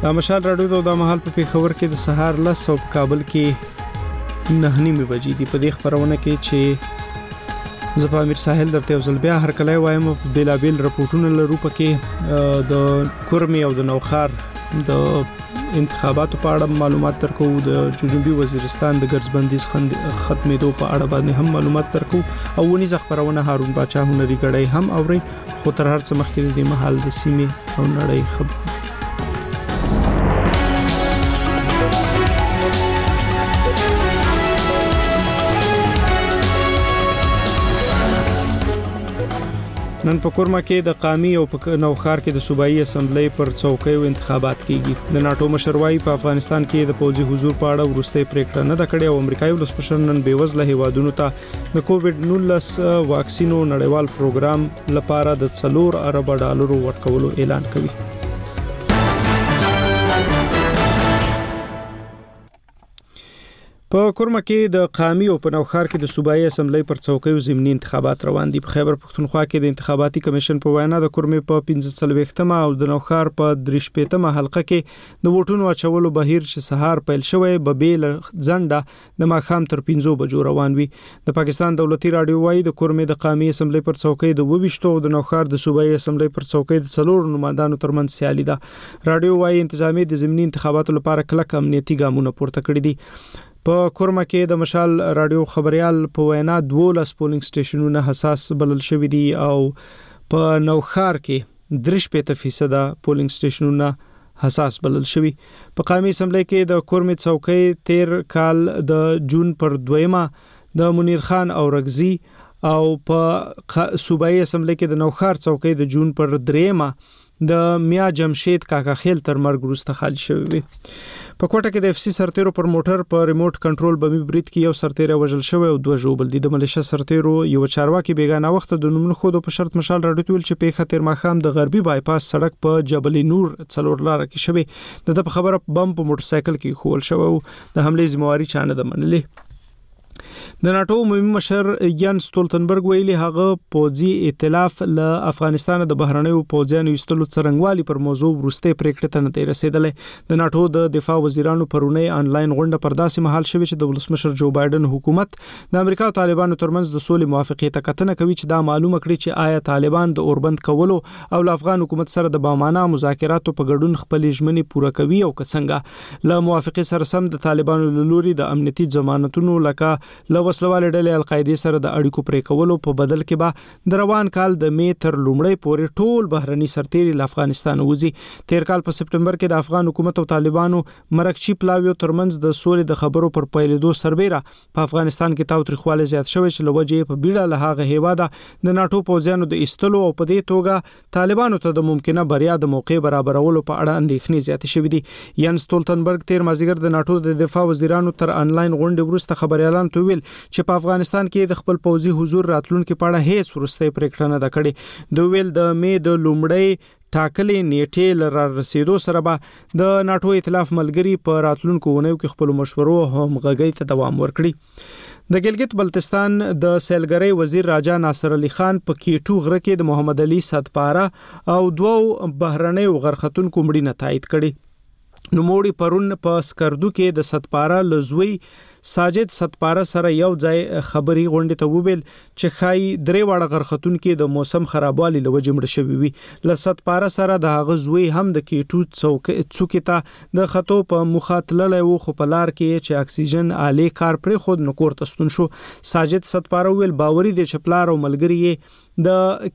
مشال راډیو د مهال په پیښور کې د سهار 10 او په کابل کې 9:30 بجې دی. په دې خبرونه کې چې زه په امیر ساحل درته یو ځل بیا هر کله وایم په بیلابیل رپورټونه لرو پکې د کورمي او د نوخار د انتخاباتو په اړه معلومات درکو، د جنوبي وزیرستان د ګرځبندیز ختمېدو په اړه باندې هم معلومات درکو او ونی خبرونه هارون باچا هنري غړی هم اوري. خو تر هر څه مخکې د محل د سیمې او نړۍ خبر نن په کورما کې د قامي او په نوخار کې د صوبایي اسمبلی پر څوکیو انتخابات کیږي. د ناتو مشروعي په افغانستان کې د پوځي حضور په اړه ورسته پریکړه نه کړې او امریکایي ولسمشر نن بیوزله هیوادونو ته د کووډ-19 واکسینو نړیوال پروګرام لپاره د $4 ارب ورکولو اعلان کوي. په کورما کې د قامي او په نوخار کې د صوبایي اسمبلی پر څوکیو ضمني انتخابات روان دي. په خیبر پختونخوا کې د انتخاباتي کمیشن په وینا د کورمي په 15 او د نوخار په 3 حلقه کې د ووټونو اچولو بهیر چې سهار پیل شوی به بیل ځنډه د ماښام تر 5 بجو روان وي. د پاکستان دولتي رادیو وايي د کورمي د قامي اسمبلی پر څوکۍ د 22 او د نوخار د صوبایي اسمبلی پر څوکۍ د 4 نمائندانو ترمنځ سیالي ده. رادیو وايي انتظامی د ضمني انتخاباتو لپاره کلک امنیتي ګامونه پورته کړی دي. په کورما کې د مشال رادیو خبريال په وینا 12 پولینګ سټیشنونه حساس بلل شوې دي او په نوخار کې 3% پولینګ سټیشنونه حساس بلل شوي. په قومي اسمبلی کې د کورمي څوکۍ 13 کال د جون پر 2 د منیر خان او رغزي او په صوبایي اسمبلی کې د نوخار څوکۍ د جون پر 3 د میا جمشید کاکا خیل تر مرګ وروسته خالي شوی وي. په کوټه کې د اف سی سرتیرو پر موټر په ریموټ کنټرول بمي برید کې یو سرتیر وژل شوی او 2 ژوبل دي. د ملیشیا سرتیرو یو چارواکي بیگانه وخت د نومونو خود په شرط مشال راډیو ویل چې په خطر ماخام د غربي بایپاس سړک په جبل نور څلور لار کې شوی. د خبره بم په موټر سایکل کې خول شوی او د حمله ذمہواری چانه د منلې. د ناتو عمومي مشر یان سټولتنبرګ ویلي هغه پوځي ائتلاف له افغانستان د بهرنیو پوځیانو ایستلو څرنګوالي پر موضوع ورسته پریکړه ته نه رسیدلې. د ناتو د دفاع وزیرانو پرونی انلاین غونډه پر داسې محل شوی چې د ولسمشر جو بایدن حکومت د امریکا او طالبانو ترمنځ د سولې موافقه ته کتنه کوي چې دا معلومه کړي چې آیا طالبان د اوربند کولو او له افغان حکومت سره د بامانه مذاکراتو په ګډون خپل ژمنې پوره کوي او څنګه له موافقه سره سم د طالبانو له لوري د امنیتي ضمانتونو لکه له وسلوال ډلې القاعده سره د اړیکو پرې کولو په بدل کې به د روان کال د می تر لومړی پورې ټول بهرني سرتیري له افغانستان وځي. تیر کال په سپټمبر کې د افغان حکومت او طالبانو مرکچی پلاویو ترمنځ د سولې د خبرو پر پیلېدو سربېره په افغانستان کې تاوتریخواله زیات شوی چې لوجه په بیړه له هغه هیواده د ناتو پوځیانو د ایستلو او په دې توګه طالبانو ته د ممکنه بریا د موقع برابرولو په اړه اندېښنې زیات شوې دي. یان سټولتنبرګ تیر مازیګر د ناتو د دفاع وزیرانو تر انلاین غونډې وروسته خبريالان ته ویل چې په افغانستان کې د خپل پوځي حضور راتلونکو په اړه هیڅ ورسته پریکړه نه کړې. دوی ویل د می د لومړی ټاکلې نیټې لر رسیدو سره به د ناتو ائتلاف ملګری په راتلونکو ونیو کې خپل مشورو هم غږی ته دوام ورکړي. د ګلګت بلتستان د سیلګری وزیر راجا ناصر علي خان په کیټو غره کې د محمد علي صدپاره او 2 بهرنۍ غرختونکو مړینه تایید کړي. نوموړي پرون په سکردو کې د صدپاره لزوی ساجد صدپاره سره یو ځای خبري غونډه ته وویل چې خای درې واړه غرختون کې د موسم خرابوالي لوجه مړ شوی وي. ل صدپاره سره د هغه زوی هم د کیټو څوکې ته د خطو په مخاطله وو خو په لار کې چې اکسیجن آلې کار پر خود نکور تستون شو. ساجد صدپاره ویل باوري دي چې پلار او ملګری د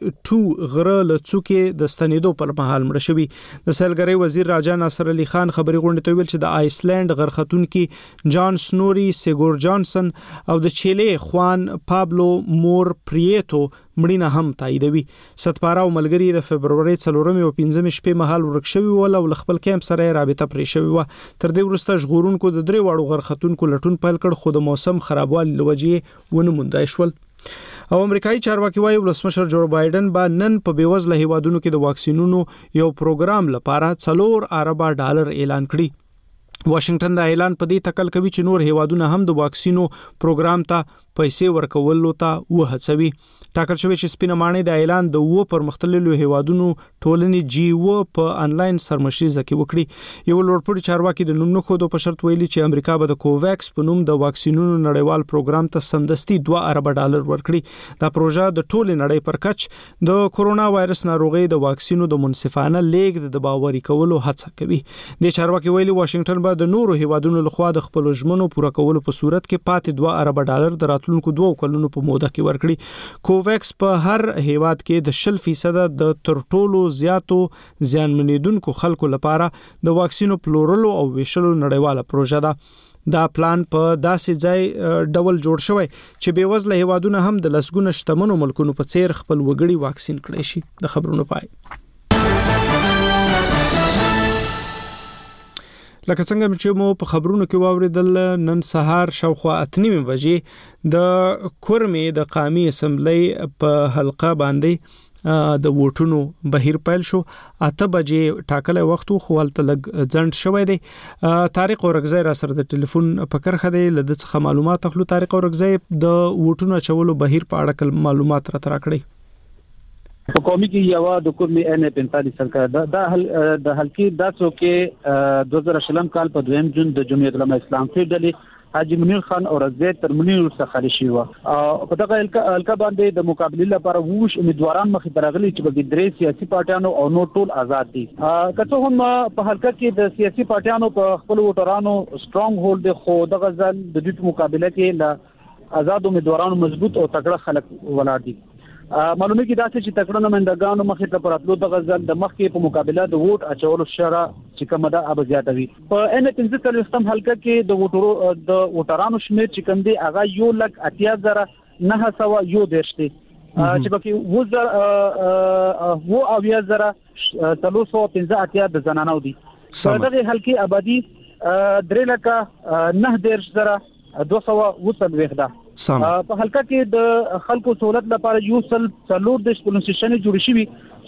K2 غره له څوکې د ستنېدو پر مهال مړ شوی. د سیلګری وزیر راجا ناصر علي خان خبري غونډه ته ویل چې د آیسلند غرختون کې جان سنوري سیګور جانسن او د چيلي خوان پابلو مور پریټو مړینه هم تاییدوي. صدپاره او ملګری د فبرवरी 4 او 15 شپې مهال ورک شوی ول او خپل کیمپ سره رابطه پرې شوی و. تر دې وروسته ژغورونکو د 3 واړو غرختونکو لټون پیل کړ خو د موسم خرابوالي لوجه ونه موندای شول. او امریکایي چارواکي وايي ولسمشر جو بایدن با نن په بیوزله هیوادونو کې د واکسینونو یو پروګرام لپاره $4 ارب اعلان کړی. واشنگټن د اعلان په دې تکل کوي چې نور هیوادونه هم د واکسینو پروګرام ته پیسې ورکولو ته وهڅوي. ټاکل شوی چې سپینه ماڼۍ د اعلان د پرمختللو هیوادونو ټولنې G7 په انلاین سرمشریزه کې وکړي. یو لوړپوړي چارواکي د نوم نه ښودو په شرط ویلي چې امریکا به د کوویکس په نوم د واکسینونو نړیوال پروګرام ته سمدستي $2 ارب ورکړي. دا پروژه د ټولې نړۍ پر کچ د کورونا وایرس ناروغي د واکسینو د منصفانه لیږد د باوري کولو هڅه کوي. د چارواکي ویلي واشنگټن به د نورو هیوادونو لخوا د خپل ژمنو پوره کولو په صورت کې پاتې $2 ارب د راتلونکو 2 کلونو په موده کې ورکړي. کوویکس په هر هیواد کې د 0% د تر ټولو زیاتو زیانمنیدونکو خلکو لپاره د واکسینو پلورلو او ویشلو نړیواله پروژه ده. دا پلان په داسې ځای ډول جوړ شوی چې بیوزله هیوادونه هم د لسګونه شتمنو ملکونو په څیر خپل وګړي واکسین کړي شي. د خبرونو پای. لکه څنګه چې مو په خبرونو کې واوریدل، نن سهار شاوخوا 8:30 بجې د کورمې د قومي اسمبلی په حلقه باندې د ووټونو بهیر پیل شو. 8 بجې ټاکلې وخت خو هلته لږ ځنډ شوی دی. طارق اورګزی را سره د ټلیفون په کرخه دی، له د څخه معلومات اخلو. طارق اورګزی، د ووټونو چولو بهیر په اړه معلومات را تراکړي. په قومي کې یو د کورمي N45 سرکار د حلقې د څوکې 2020 کال په 2 جون د جمعیت العلماء اسلام کې ډلې حاجی منیر خان او رضوان تر منیر څخه خالي شو. په دغه حلقه باندې د مقابله لپاره ووش امیدواران مخې ته راغلي چې په درې سیاسي پارټیانو او نو ټول آزاد دي. کته هم په حلقه کې د سیاسي پارټیانو په خپل ووټرانو سترونګ هولډ خو دغه ځل د دې مقابله کې ل آزاد امیدوارانو مضبوط او تکړه خلک ولاړ دي. معلومه کې دا چې تکړه نمائندګانو مخې ته پراتلو د غزل د مخ کې په مقابله د ووټ اچولو شرع چې کومه ده اب زیاتوي. په N45 حلقه کې د ووټرانو شمیر چې کوم دی هغه 1,80,910 دی چې پکې 2,315 د زنانو دي. په دغه حلقه آبادی 3,09,220 ده. په حلقه کې د خلکو سہولت لپاره یو څلور د پولیس سټیشن جوړ شوی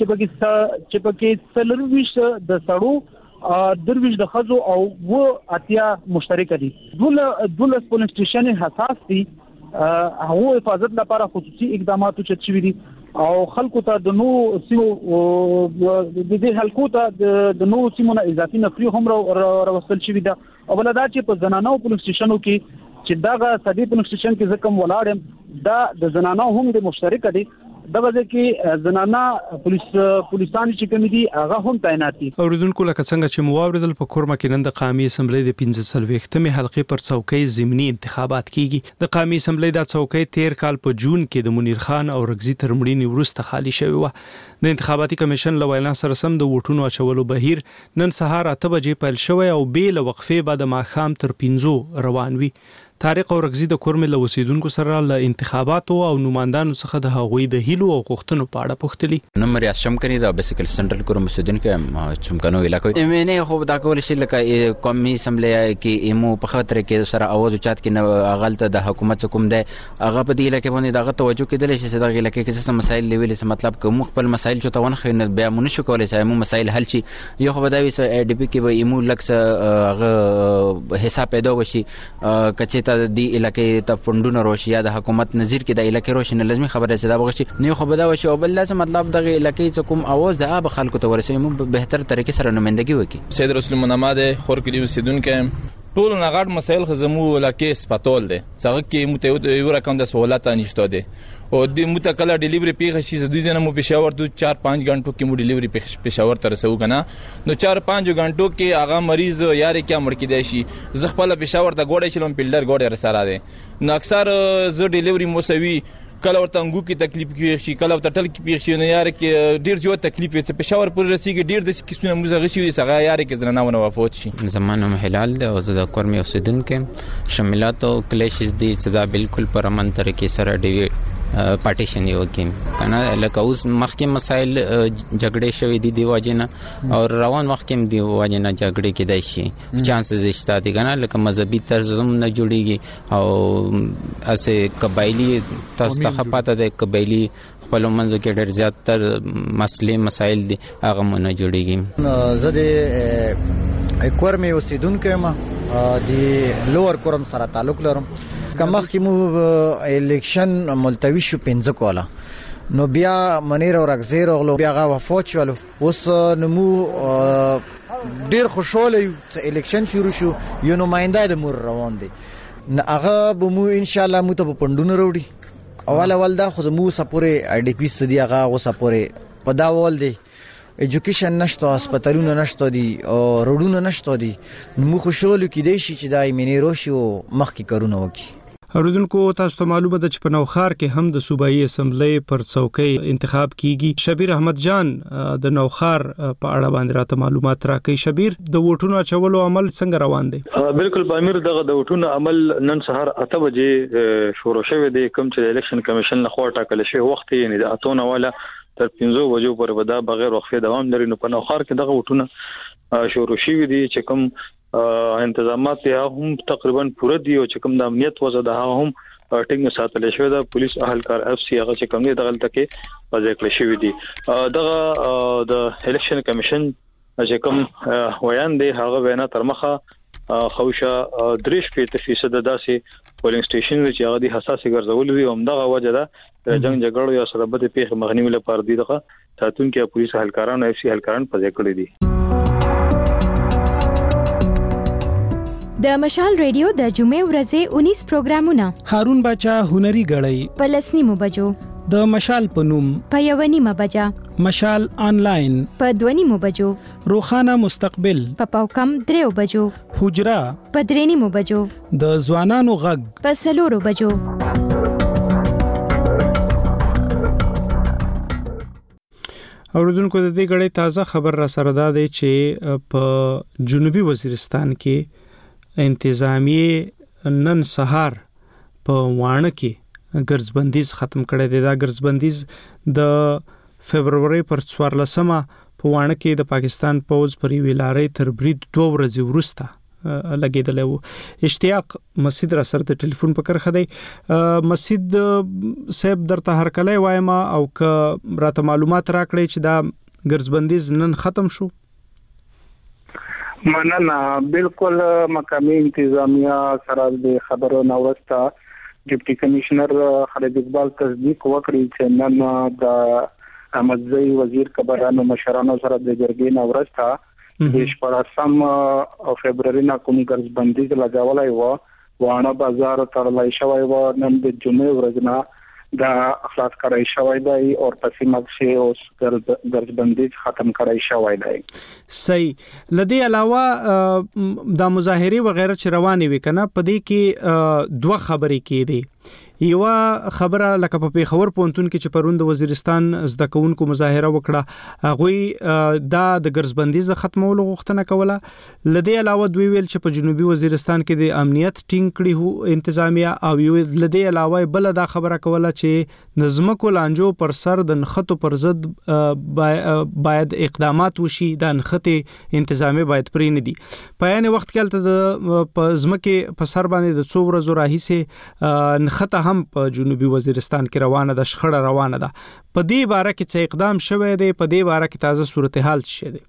چې پکې څلرويش د سړو درويش د خزو او اتیا مشترک دي. دول پولیس سټیشن حساس دي، هغه حفاظت لپاره خصوصي اقدامات چتشوي دي او خلکو ته د نو سیمو د دې حلقو ته د نو سیمونه اضافي نفري هم راوستل شوی ده. او بل دا چې په زنانو پولیس سټیشنو کې چې داغه سدي پولیس سټیشن کې زکم ولاړم دا د زنانو هم د مشترک دي. دغه ځکه زنانا پولیسان چې کوم دي هغه هم تعینات دي. اوریدونکو لکه څنګه چې مواردل په کورما کې نن د قومي اسمبلی د 15 حلقې پر څوکۍ ضمني انتخابات کیږي. د قومي اسمبلی د څوکۍ 13 کال په جون کې د منیر خان او رغزي تر مړینې وروسته خالی شوی و. د انتخاباتي کمیشن له وینا سره سم د ووټونو اچولو بهیر نن سهار 8 بجې پیل شوی او بیل وقفې بعد ماښام تر 5 روان وي. طارق اورګزی د کورمې له اوسیدونکو سره له انتخاباتو او نمائندانو څخه د هغوی د هیلو او غوښتنو په اړه پوښتلي. نمبر یې شمکني دا بیسیکل سنټرل کورم اوسیدونکو چمکنو علاقې ایمنه خو دا کول شي لکه قومي اسمبلی کې ایمو په خاطر کې سره اواز اوچات کې غلطه د حکومت کوم دی هغه په دې لکه باندې دغه توجه کېدل شي چې دغه لکه کې څه مسایل لیول څه مطلب کوم خپل مسایل چې تاون خو نه بیا مونږ شو کولای چې ایمو مسایل حل شي. یو خو بداوي سو ډي پی کې به ایمو لکه هغه حساب پیدا وشي کچې ته دی علاقې ته فندونه روشي یا د حکومت نظیر کې د علاقې روشنه لازمي خبره چې دا بغشي نه خو بدا وشي او بل لازم مطلب دغه علاقې کوم اواز د اب خلکو ته ورسوي مو به بهتر طریقې سره نمائندګي وکړي. سید رسول منامه خور کلی اوسیدونکو ټول نغړ مسایل خزمو علاقې سپاتول دي څنګه کې متعود یو رقم د سہولت نشته دي او د متکله ډیلیوری پیښه شي د دې نه مو پېښور ته 4-5 غنټو کې مو ډیلیوری پېښور ته رسو کنه نو 4-5 غنټو کې هغه مریض یاري کې مړ کې دی شي ز خپل پېښور ته ګوډه چلم پیلډر ګوډه رساره دي نو اکثر ز ډیلیوری موسوي کله ورته انګو کې تکلیف کې شي کله ورته ټل کې پیښ شي نه یار کې ډیر جو تکلیف وي پېښور پر رسیږي ډیر د کیسونه موږ غشي وي څنګه یار کې زنانه وفات شي. زمانه هلال د اوزد کورمي اوسیدونکو شاملات او کلیشز دي چې دا بالکل پر امن طریقې سره دی پارټیشن یو کې کنه لکه اوس مخکې مسایل جګړې شوې دي دی واجنه او روان وخت کې دی واجنه جګړې کې دی شي چانسز شته دي کنه لکه مذهبي طرز هم نه جوړيږي او اسه قبایلی تاسو ته پاته د قبایلی خپل منځ کې ډېر زیات تر مسلې مسایل دي هغه مونږ نه جوړيږي. زه د کور مې اوسیدونکو ما د لوور کورم سره تعلق لرم. کمخ کې مو الیکشن ملتوی شو 15 کوله نو بیا منیر او رغزیر او بیا غا وفات شول. اوس نمو ډیر خوشاله یو الیکشن شروع شو، یو نماینده د مور روان دی. هغه به مو ان شاء الله مو ته پندونه وروړي. اول دا خو مو سپورې آی ډی پی سدي هغه و سپورې په دا ول دی. ایجوکیشن نشته، هسپتالونه نشته دي او روډونه نشته دي. نو خوشاله کې دی چې دا منیرو شو مخکې کارونه وکړي. اوریدونکو تاسو ته معلومه ده چې په نوخار کې هم د صوبایي اسمبلی پر څوکۍ انتخاب کیږي. شبیر احمد جان د نوخار په اړه باندې راته معلومات راکړي. شبیر، د ووټونو اچولو عمل څنګه روان دی؟ بالکل بامیر دغه د ووټونو عمل نن سهار 8 بجې شروع شوی دی، کوم چې الیکشن کمیشن لخوا ټاکل شوی وخت یې د 8 والا تر 15 بجو پورې ودا بغیر وقفه دوام لري. نو په نوخار کې دغه ووټونه شروع شوی دي چې کوم انتظامات یې هم تقریبا پوره دي او چې کوم د امنیت وضع ده هم ټینګ ساتل شوی ده. پولیس اهلکار اف سی هغه چې کوم دی دغه تکي وځي کړی شوی دي. دغه د الیکشن کمیشن چې کوم ویان دی هغه وینا تر مخه خوشا 3% داسې پولینګ سټیشن چې هغه د حساسه ګرځول وي او دغه وجه ده جنگ جګړو یا سره بده پیښه مخنیوي لپاره دي دغه ساتونکو پولیس اهلکاران اف سی اهلکاران پځې کړی دي. د مشال ریډیو د جمعې ورځې 19 پروګرامونه هارون باچا هنري غړی په 9 بجو، د مشال پنوم په 1 بجا، مشال آنلاین په 2 بجو، روخانه مستقبل په پاوکم 3 بجو، حجرا په 3 بجو، د ځوانانو غږ په 4 بجو. اوریدونکو د دې غړې تازه خبر را سره ده چې په جنوبي وزیرستان کې انتظامیه نن سهار په وانه کې ګرځبندیز ختم کړی دی. دا ګرځبندیز د فبرवरी پر 14مه په وانه کې د پاکستان پوز پر ویلارې تر برید 2 ورځې وروسته لګیدل وو. اشتیاق مسجد را سره د ټلیفون په کرخه دی. مسجد صاحب درته هر کله وایم او که راته معلومات راکړی چې دا ګرځبندیز نن ختم شو؟ مننه. بالکل مقامی انتظامیه سره د خبرو نوسته ډیپټي کمشنر خالد اقبال تصدیق وکړي چې نن د احمدزی وزیر کبرانو مشرانو سره د جرګې نوسته د 14 فبرवरी نا کوم ګرځبندیز لګولای و وانه بازار تړلای شوی و. نن د جمعې ورځ نه دا خلاص کړای شوی دی او پسې مخکې اوس ګرځبندیز ختم کړای شوی دی. صحیح. لدې علاوه د مظاهره وغیرہ چې روانې وي کنه په دې کې دوه خبرې کېدي. یو خبره لکه په پیښور پونتون کې چې پروند وزیرستان زده کوونکو مظاهره وکړه، هغه دا د ګرځبندیز د ختمولو غوښتنه کوله. لدې علاوه دوی ویل چې په جنوبي وزیرستان کې د امنیت ټینګ کړي هو انتظامیه او لدې علاوه بل دا خبره کوله چې نظمکو لانجو پر سر د نخټو پر ضد باید اقدامات وشي، د نخټې انتظامیه باید پرې نه دي. په یعنی وخت کې د ځمکه په سر باندې د 2 ورځې راهیسه نخټه هم په جنوبي وزیرستان کې روانه ده، شخړه روانه ده. په دې باره کې څه اقدام شوی دی؟ په دې باره کې تازه صورتحال څه دی؟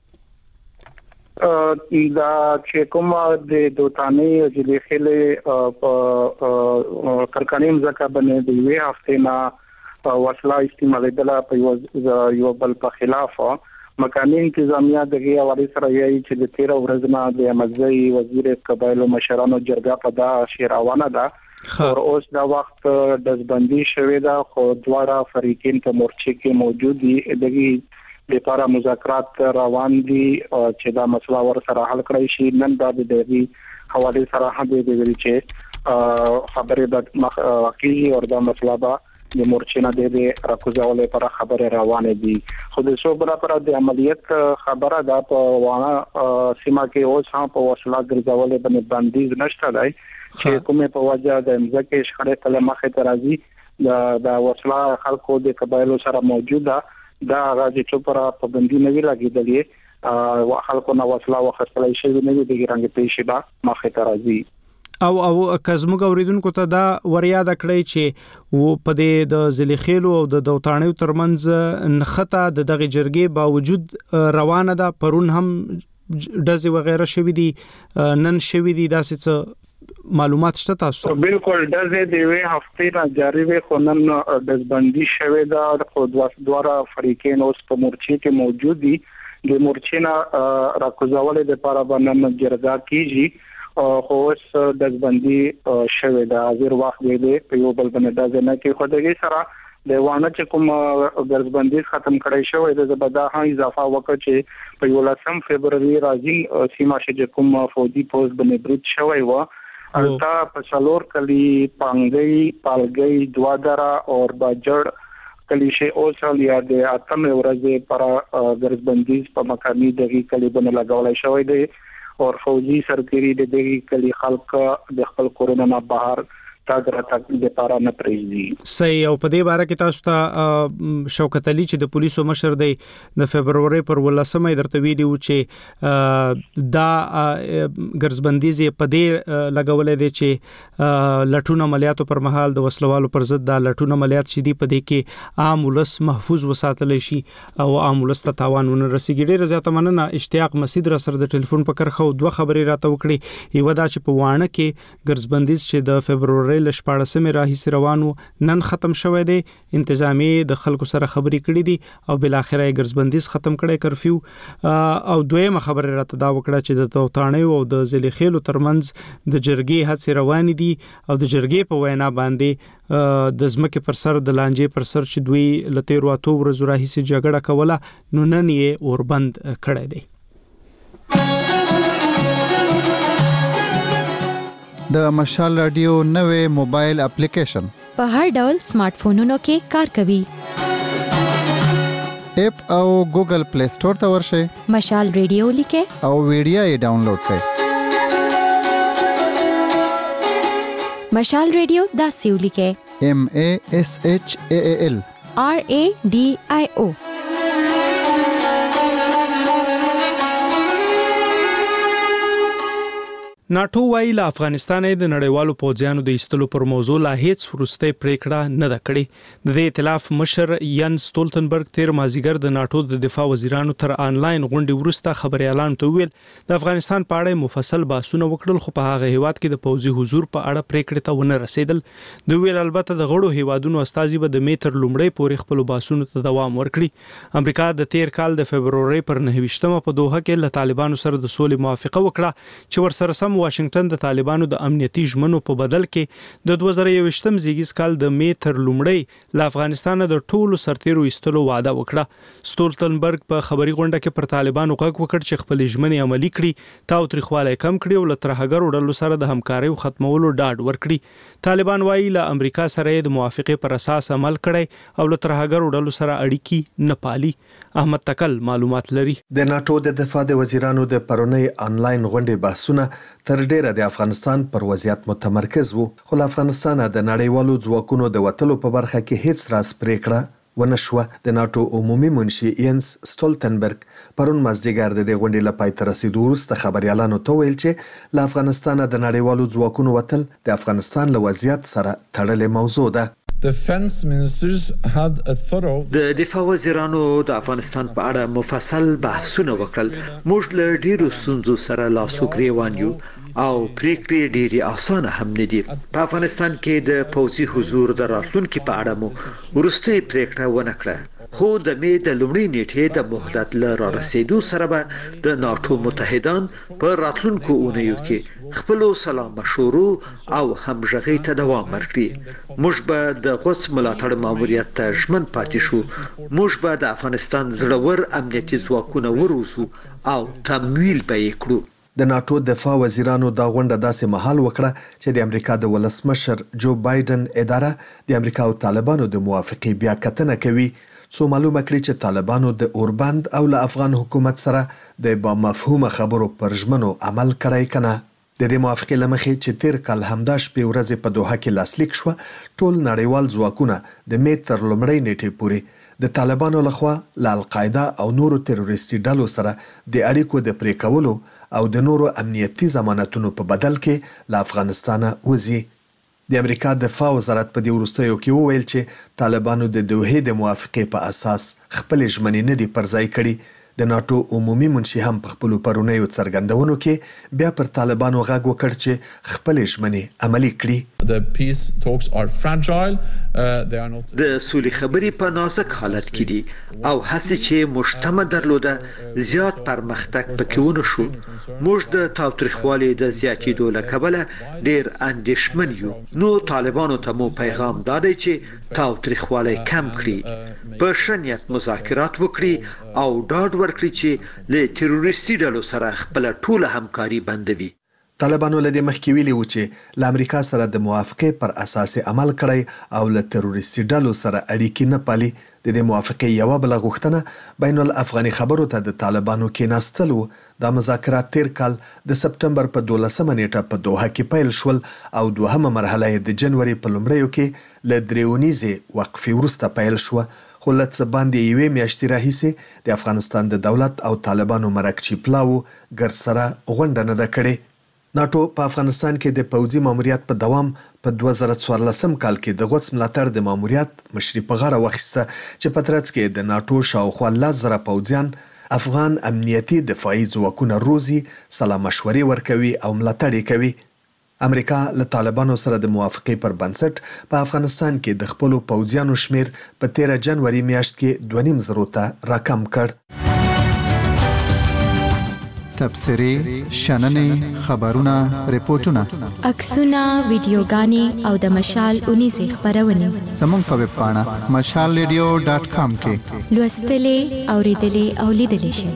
دا چې کوم د دوتانه ځلې خله په ترکانیم ځکه باندې د وی هفته نه وسله استعمالېدل په یو بل په خلاف مکاني انتظامیه دغه حواله سره یې چې د 13 ورځې نه د احمدزی وزیر قبایلو مشرانو جرګه په دا شیروانه ده او اوس دا وخت دزبندي شوې ده، خو دواړه فریقین په مورچې کې موجود دي. دغه لپاره مذاکرات روان دي چې دا مسله ور سره حل کړی شي. نن دا د دې حواله سره هم د دې چې خبره د واقعي او دا مسله به د مورچې نه د راکوزولې لپاره خبره روانه دي. خو د صوبره پر د عملیات خبره دا په وانه سیمه کې اوس هم په وسله ګرځولې باندې بندیز نشته دی چې کومه په وجه د امزکه شخړې تل مخه ترازی د وسله خلکو د قبایلو سره موجوده دا غاځي چې پر پابندي نه وی لګیدلې او خلکو نو وسله وخصلې شي نه دی ګرانګ پیښه با مخه ترازی او کزموږ اوریدونکو ته دا وریاد کړی چې په دې د زلیخیلو او د دوتانیو ترمنځ نخته د دغه جرګې باوجود روانه ده. پرون هم ډزې وغیرہ شوې دي نن شوې دي داسې څه معلومات شته تاسو؟ بالکل ډزې د وی هفته را جاری وي خو نن دزبندي شوې ده خو دواره فریقین اوس په مورچې کې موجود دي د مورچې نه راکوزولې د لپاره باندې جرګه کیږي خو اوس دزبندي شوې ده حاضر وخت دی په یو بل باندې دزنه کې خو دغه سره د وانه چې کوم دزبندي ختم کړی شوې ده زبدا هم اضافه وکړي چې په 18 فبرवरी راځي سیمه چې کوم فوجي پوسټ باندې برید شوی و التا په څلور کلی پانګي پالګي دوادرا او باجړ کلیشه اوسل یا د اتم ورځې پر ګرځبندیز په مقامي دغه کلی باندې لګولای شوی دی او فوجي سرکري د دغه کلی خلک د خپل کورونا نه بهر تاګراتک د پاره نه پریږدي. صحیح. او په دې باره کې تاسو ته شوکت علي چې د پولیسو مشر دی د فبرवरी پر 18 درته ویلي و چې دا ګرځبندیز په دې لګولې دي چې لټون عملیاتو پر مهال د وسلوالو پر ضد د لټون عملیات شدي په دې کې عام ولس محفوظ وساتل شي او عام ولس ته تاوان ونه رسیږي. ډیره زیاته مننه. اشتیاق مسعود را سره د ټلیفون په کرخه دوه خبرې راته وکړي. یو دا چې په وانه کې ګرځبندیز چې د فبرवरी لشپاړسمه راهیسې روانو نن ختم شوه دی. انتظامی د خلکو سره خبرې کړې دي او بل اخره ګرځبندیز ختم کړي کرفیو. او دویمه خبره راته دا وکړه چې د توتانې او د ځلې خېلو ترمنځ د جرګې هڅې روان دي او د جرګې په وینا باندې د ځمکې پر سر د لانجې پر سر چې دوی لته وراتو ورځو راهیسې جګړه کوله نو نن یې اوربند کړی دی. د مشال رادیو نوې موبایل اپلیکیشن په هر ډول سمارټ فونونو کې کار کوي. اپ او ګوګل پلی سٹور ته ورشئ. مشال رادیو لیکه او ویډیو یې ډاونلوډ کړئ. مشال رادیو دا سیو لیکه MASHAAL RADIO. ناتو وايي له افغانستان د نړیوالو پوځیانو د ایستلو پر موضوع لا هیڅ وروستۍ پریکړه نه ده کړې. د دې ائتلاف مشر یان سټولتنبرګ تیر مازیګر د ناتو د دفاع وزیرانو تر آنلاین غونډې وروسته خبري اعلان ته ویل د افغانستان په اړه مفصل بحثونه وکړل خو په هغه هیواد کې د پوځي حضور په اړه پریکړه ته ونه رسیدل. د ویل البته د غړو هیوادونو استازي به د میټر لومړی پورې خپل بحثونو ته دوام ورکړي. امریکا د تیر کال د فبرवरी پر 29مه په دوحه کې له طالبانو سره د سولې موافقه وکړه چې ورسره سم واشنگټن د طالبانو د امنیتي ژمنو په بدل کې د 2021م زیږیز کال د می تر لومړی له افغانستان د ټولو سرتیرو ایستلو وعده وکړه. سټولتنبرګ په خبري غونډه کې پر طالبانو غږ وکړ چې خپل ژمنې عملي کړي، تاو تریخواله کم کړي او له ترهګر وړلو سره د همکارۍ ختمولو ډاډ ورکړي. طالبان وايي له امریکا سره د موافقه پر اساس عمل کړي او له ترهګر وړلو سره اړیکی نه پالي. احمد تکل معلومات لري. د ناتو د دفاع د وزیرانو د پرونی آنلاین غونډې بحثونه تر ډیره د افغانستان پر وضعیت متمرکز وو، خو افغانستان د نړیوالو ځواکونو د وټلو په برخه کې هیڅ راس پریکړه ونشوه. د ناتو عمومي منشي ینس سټولتنبرګ پرون مازدیګر د غونډې لپاره تر رسیدو وروسته خبريالانو ته ویل چې له افغانستان د نړیوالو ځواکونو وټل د افغانستان له وضعیت سره تړلې موضوع ده. د دفاع وزیرانو د افغانستان په اړه مفصل بحثونه وکړل. موږ له ډیرو ستونزو سره لاسو ګریوان یو او پریکړې ډیرې اسانه هم نه دي. په افغانستان کې د پوځي حضور د راتلونکو په اړه مو وروستۍ پریکړه ونه کړه، خو د می د لومړۍ نیټې د مهلت لپاره رسیدو سره به د ناتو متحدان په راتلونکو اونیو کې خپل سلام مشورو او همغږي ته دوام ورکړي. موږ به د غوث ملاتړ ماموریت ته ژمن پاتې شو. موږ به د افغانستان زړور امنیتي ځواکونه وروسو او تمویل به یې کړو. د ناتو دفاع وزیرانو دا غونډه داسې مهال وکړه چې د امریکا د ولسمشر جو بایدن اداره د امریکا او طالبانو د موافقې بیا کتنه کوي، څو معلومه کړي چې طالبانو د اوربند او له افغان حکومت سره د با مفهومه خبرو پر ژمنو عمل کړی کنه. د دې موافقې لمخې چې تیر کال همدا شپې ورځې په دوحه کې لاسلیک شو، ټول نړیوال ځواکونه د می تر لومړۍ نیټې پورې د طالبانو لخوا له القاعده او نورو تروریستي ډلو سره د اړیکو د پرې کولو او د نورو امنیتي ضمانتونو په بدل کې له افغانستانه وځي. د امریکا دفاع وزارت په دې وروستیو کې وویل چې طالبانو د دوحې د موافقې په اساس خپل ژمنې نه دي پرځای کړي. د ناتو عمومي منشي هم په خپل پرونیو څرګندونو کې بیا پر طالبانو غږ وکړ چې خپل ژمنې عملي کړي. د سولې خبرې په نازک حالت کې دي او هڅې چې مجتمع درلوده زیات پرمختګ پکې ونه شو. موږ د تاوتریخوالي د زیاتېدو له کبله ډېر اندېښمن یو. نو طالبانو ته مو پیغام دادی چې تاوتریخوالی کم کړي، په ښه نیت مذاکرات وکړي او ډاډ ورکړي چې له تروریستي ډلو سره خپل ټوله همکاري بندوي. طالبانو له دې مخکې ویلي و چې له امریکا سره د موافقې پر اساس عمل کړی او له تروریستي ډلو سره اړیکې نه پالي. د دې موافقې یوه بله غوښتنه بین الافغاني خبرو ته د طالبانو کېناستل و. دا مذاکرات تیر کال د سپتمبر په 12مه نیټه په دوحه کې پیل شول او دوهمه مرحله یې د جنوري په لومړیو کې له درېونیزې وقفې وروسته پیل شوه. خو له څه باندې یوې میاشتې راهیسې د افغانستان د دولت او طالبانو مرکچي پلاو ګرسره غونډه نه ده کړې. ناتو په افغانستان کې د پوځي ماموریت په دوام په 2014 کال کې د غوڅ ملاتړ د ماموریت مشري په غاړه واخیسته چې په ترڅ کې د ناتو شاوخوا 10,000 پوځیان افغان امنیتي دفاعي ځواکونه روزي، سلا مشورې ورکوي او ملاتړ کوي. امریکا له طالبانو سره د موافقې پر بنسټ په افغانستان کې د خپل پوځیانو شمیر په 13 جنوري میاشت کې 2.5 ته راکم کړ. تبصرې، شننې، خبرونه، ریپورتونه، عکسونه، ویډیوګانې او د مشال 19 خبرونه زموږ په ویب پاڼه mashalradio.com کې لوستلې، اوریدلې او لیدلې شئ.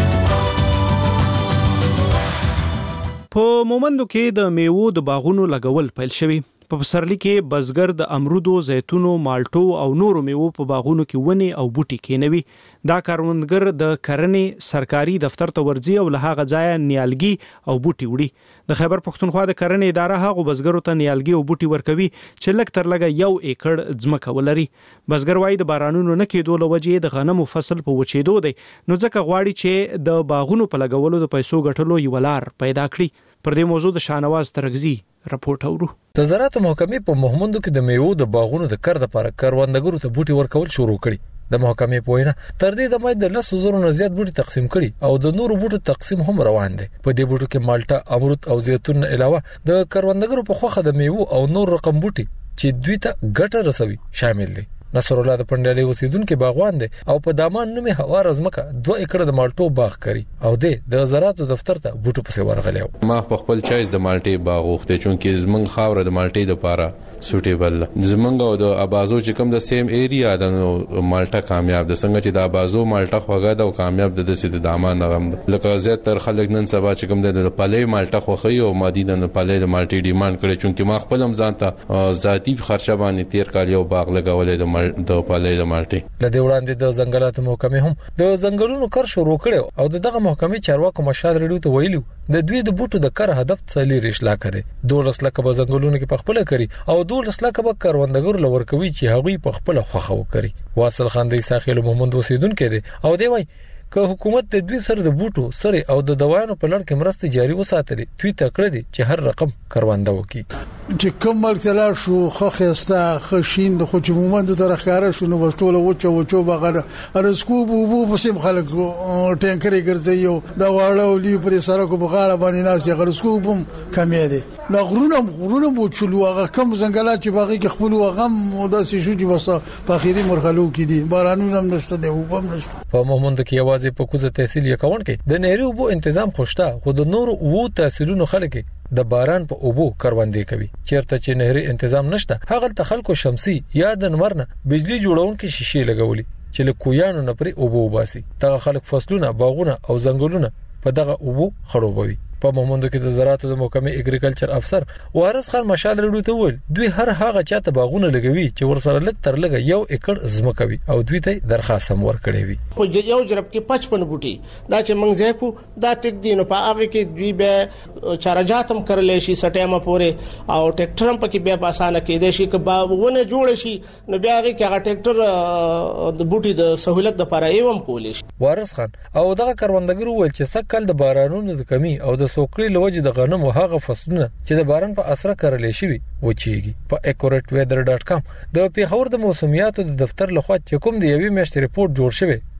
په مومندو کې د میوو د باغونو لګول پیل شوی. په پسرلی کې بزګر د امرودو، زیتونو، مالټو او نورو میوو په باغونو کې ونی او بوټي کېنوي. دا کاروندګر د کرنې سرکاري دفتر ته ورځي او له هغه ځایه نیالګي او بوټي وړي. د خیبر پښتونخوا د کرنې اداره هغه بزګرو ته نیالګي او بوټي ورکوي چې لږ تر لږه 1 ایکړ ځمکه ولري. بزګر وايي د بارانونو نه کېدو له وجې د غنمو فصل په وچېدو دی، نو ځکه غواړي چې د باغونو په لګولو د پیسو ګټلو یو لار پیدا کړي. پر دې موضوع د شاهنواز ترغزي راپورټ اورو. د زراعت محکمې په مومندو کې د میوو د باغونو د کر لپاره کروندګرو ته بوټي ورکول شروع کړي. د محکمې په وینا تر دې د مې د 10,000 نه زیات بوټي تقسیم کړي او د نورو بوټو تقسیم هم روان دي. په دې بوټو کې مالټا، امرود او زیتون علاوه د کروندګرو په خوخه د میوو او نور رقم بوټي چې دوی ته ګټه رسوي شامل دي. نصر الله د پندالي اوسیدونکو باغوان دي او په دامان نومي هوار ازمکه 2 ایکړ د مالټو باغ کړي او د زراعت دفتر ته بوټو پسې ورغلیو. ما په خپل چایز د مالټي باغ وخته چونکې زمنګ خاور د مالټي د پاره سوټیبل زمنګ او د ابازو چې کوم د سیم ایریا د مالټا کامیاب د څنګه چې د ابازو مالټا خوګه د کامیاب د سید دامان غم لکه زیات تر خلک نن سبا چې کوم د پالي مالټا خوخي او مادي د پالي د مالټي ډیماند کړي چونکې ما خپل هم ځانته ذاتی خرچه باندې تیر کال یو باغ لګولې د پالي د مالټي. لدې وړاندې د ځنګلاتو محکمې هم د ځنګلونو کار شروع کړو او دغه محکمې چارواکو مشال ریډیو ته ویلو د دوی د بوټو د کار هدف 40 لک دی. 12 لک به ځنګلونو کې پخپل کړي او 12 لک به کروندګر لور کوي چې هغوی پخپل خوخه وکړي. واصل خان د ساحل مومند اوسیدونکو دی او دی وای که حکومت د دوی سره د بوټو سره او د دوايانو په لړ کې مرسته جاري وساتلې دوی ته کړی دي چې هر رقم کرونده وکړي. چې کوم ملکلا شو خخستا خشین د خو چې مومند تر ښکارا شو نو وټوله وچو بغره ارسکو بو په سیم خلک ټینکرې ګرځي او دا واړو لی پر سره کو بغاړه باندې ناس یې غرسکو بم کمې دي. نو غرونه بو چلو هغه کم ځنګلات چې باغی کې خپل وغم او د سې شو چې بس په اخیری مرحلو کې دي بارانونه هم نشته دی او هم نشته. په مومند کې یوازې په کوزه تحصیل یکون کې د نهري اوبو تنظیم خوشته خو د نور وو تحصیلونو خلک د باران په اوبو کروندې کوي. چیرته چې نهري تنظیم نشته هغه ته خلکو شمسي یا د نورنه بجلی جوړون کې شیشې لګولي چې له کویانو نه پرې اوبو وباسي. دغه خلک فصلونه، باغونه او ځنګلونه په دغه اوبو خړوبوي. په مومندو کې د زراعت د محکمې اګریکلچر افسر وارث خان مشال ریډیو ته ویل دوی هر هغه چاته باغونه لګوي چې ورسره لګ تر لګ 1 ایکړ ځمکه وي او دوی ته درخواست هم ورکړي وي. خو یو جرب کې 55 بوټي دا چې موږ ځای کو دا ټیک دی نو په هغه کې دوی به چارجات هم کړل شي سټیمه پورې او ټریکټر هم پکې بیا په اسانه کې د شي که باغونه جوړ شي نو بیا هغه کې هغه ټریکټر د بوټي د سہولت لپاره ایوم کول شي. وارث خان او دغه کروندګر ویل چې سکل د بارانونو د کمی او د سوکړي لوجه د غنمو هغه فصلونه چې د باران په اثر کړلې شي وچیږي. په accurateweather.com د پیښور د موسمیاتو د دفتر لخوا چې کوم د یوې میاشتې ریپورت جوړ شوی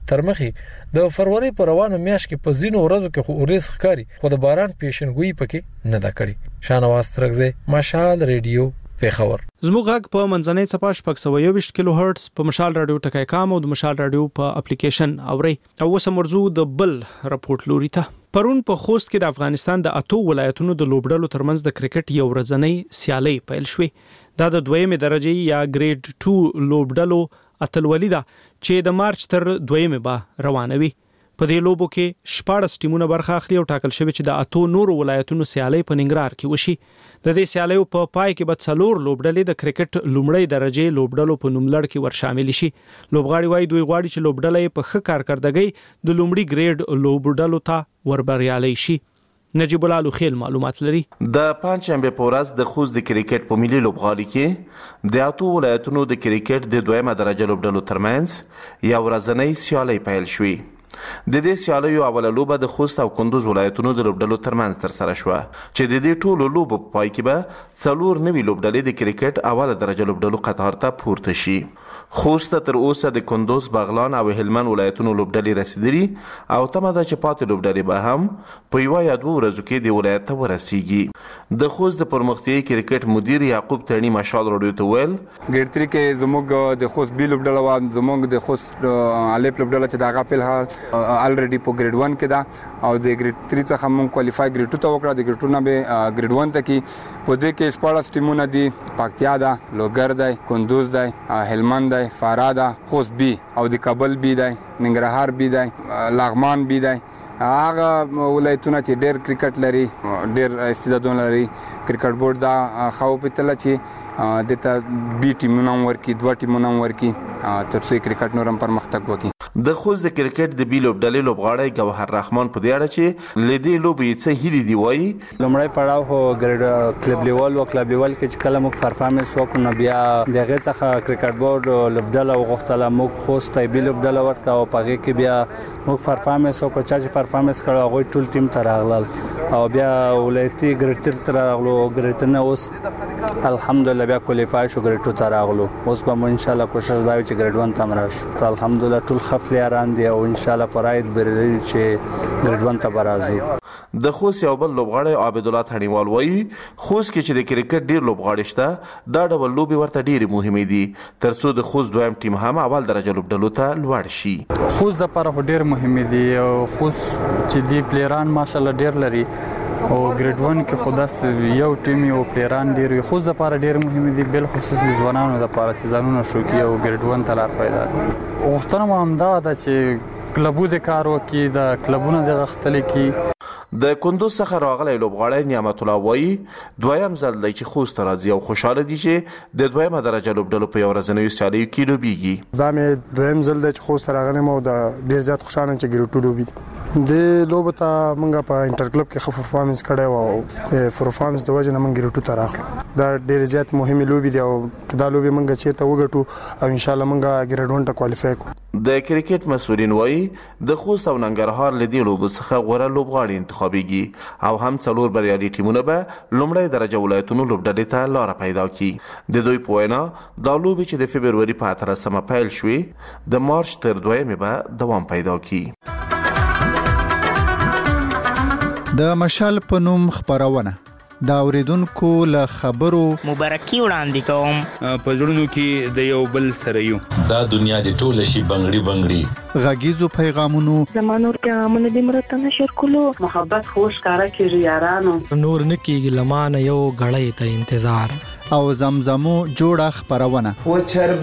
ترمخې د فروری پر روانو میاشت کې په زینو ورځو کې خو اوریس ښکاری خو د باران پیشنګوئی پکې نه دا کړی. شانواز ترغزه مشال ریډیو پیښور. زموږ غږ په منځنۍ صفه 620 کیلو هرتز په مشال رادیو ټکای کام او د مشال رادیو په اپلیکیشن اوري. او وسمرزو د بل رپورت لوري ته. پرون په خوست کې د افغانستان د 8 ولایتونو د لوبډلو ترمنځ د کرکټ یو ورځنۍ سیالي پیل شوې. دا د دویمه درجه یا ګریډ 2 لوبډلو اتلولي ده چې د مارچ تر 2 به روانوي. په دې لوبو کې 14 ټیمونه برخه اخلي او ټاکل شوی چې د 8 نورو ولایتونو سیالي په ننګرهار کې وشي. د دې سیالیو په پای کې به 4 لوبډلې د کرکټ لومړی درجه لوبډلو په نوملړ کې ورشامل شي. لوبغاړي وايي دوی غواړي چې لوبډلې په ښه کارکردګۍ د لومړي ګریډ لوبډلو ته وربریالي شي. نجیب الله لوخیل معلومات لري. د پنځشنبه په ورځ د خوست د کرکټ په ملي لوبغالي کې د 8 ولایتونو د کرکټ د دویمه درجه لوبډلو ترمنځ یو ورځنۍ سیالي پیل شوې. د دې سیالیو اوله لوبه د خوست او کندوز ولایتونو د لوبډلو ترمنځ ترسره شوه چې د دې ټولو لوبو په پای کې به 4 نوي لوبډلې د کرکټ اوله درجه لوبډلو قطار ته پورته شي. خوست تر اوسه د کندوز، بغلان او هلمند ولایتونو لوبډلې رسیدلي او تمه ده چې پاتې لوبډلې به هم په یو یا دوه ورځو کې د ولایت ته ورسیږي. د خوست د پرمختیايي کرکټ مدیر یعقوب ترنی مشال رادیو ته ویل ګریډ 3 کې زموږ د خوست بي لوبډله و زموږ د خوست الف لوبډله چې دغه په حال الریډي په ګریډ 1 کې دا او د ګریډ 3 څخه مونږ کوالیفای ګریډ 2 ته وکړه. د ګریډ 2 نه به ګریډ 1 ته کې په دې کې 14 ټیمونه دي. پکتیا ده، لوګر ده، کندوز ده، هلمند ده، فراه ده، خوست بي او د کابل بي ده، ننګرهار بي ده، لغمان بي ده. هغه ولایتونه چې ډېر کرکټ لري، ډېر استعدادونه لري، کرکټ بورډ دا خو په تل چې د ته بي ټیمونه ورکی، دوه ټیمونه ورکی تر څو کرکټ نورم پرمختګ وکړي. د خوست د کرکټ د بي لوبډلې لوبغاړی ګوهر رحمان په دې اړه چې لدې لوبې څه هلي دی وایي. لومړی پړاو هو ګریډ کلب لیول او کلب لیول کې چې کله موږ پرفارمنس وکړو بیا دغه څخه کرکټ بورډ لوبډله وغوښتله موږ خوست بي لوبډله ورکړه او پغې کې بیا موږ پرفارمنس وکړو چې پرفارمنس کړو هغه ټول ټیم ته راغلل او بیا ولایتي ګریډ 3 ته راغلو. ګریډ 3 اوس الحمدلله بیا کوالیفای شو ګریډ 2 ته راغلو. اوس به مو ان شاء الله کوشش دا وي چې ګریډ 1 ته راشو. الحمدلله ټول خپلیاران دي او ان شاء الله پراید بري چې ګریډ 1 ته برازو. د خوست یو بل لوبغاړی عبد الله ثانیوال وایي خوست کې چې د کرکټ ډیر لوبغاړي شته دا ډول لوبي ورته ډیر مهمه دي ترڅو د خوست دویم ټیم هم اول درجه لوبډلو ته لوړ شي. خوست د لپاره ډیر مهمه دي او خوست چې دی پلیران ماشالله ډیر لري او ګریډ 1 کې خود یو ټیم یو پلیران ډیر خوست د لپاره ډیر مهمه دي بل خصوص د ځوانانو لپاره چې ځانونه شوکي او ګریډ 1 ته لار پیدا کړي. وختونه هم دا ده چې کلبو د کار وکي د کلبونو د غختل کی. د کندوز څخه راغلی لوبغاړی نعمت الله وایي دویم ځل دی چې خوست راځي او خوشاله دي چې د دویمه درجه لوبډلو په یو ورځنیو سیالیو کې لوبیږي. دا مې دویم ځل دی چې خوست راغلی او د ډیر زیات خوشاله چې ګریډ 2 لوبي د لوبه ته موږ په انټر کلب کې خفه پرفارمنس کړی او پرفارمنس د وجه نه موږ ګریډ 2 ته راغلو. دا ډیر زیات مهمه لوبي دی او کدا لوبي موږ چیرته وګټو او ان شاء الله موږ ګریډ 1 ته کوالیفای کوو. د کرکټ مسؤلین وایي د خوست او ننګرهار لدی لوبو څخه غوړه لوبغاړي انتخابيږي او هم 4 بریالي ټیمونه به لومړی درجه ولایتونو لوبډلې ته لار پیدا کړي. د دوی په وینا دا لوبي چې د فبرवरी په 18 پیل شوې د مارچ تر 2 به دوام پیدا کړي. د مشال په نوم خبرونه دا اوریدونکو له خبرو مبارکي وړاندې کوم په ژوندونو کې د یو بل سره یو دا دنیا د ټول شي بنگړي غږیزو پیغامونو زمانور پیغامونه د مرته نشر کولو محبت خوش کارا کیږي یارانو نور نکیږي لمانه یو غړې ته انتظار او زمزمو جوړه خبرونه و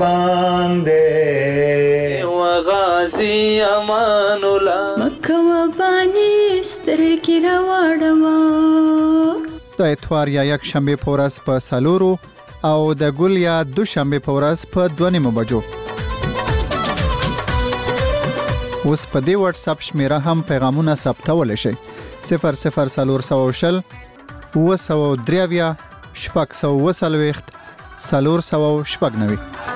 چرباندې و غازی امان الله مکه و بانی سترګې راوړم د اتوار یا یک شنبه په ورځ په سالورو او د ګل یا دوشنبه په ورځ په 2 بجو. اوس په دې واتس اپ شمیره هم پیغامونه ثبتول شي 00400 903 شپږ 490.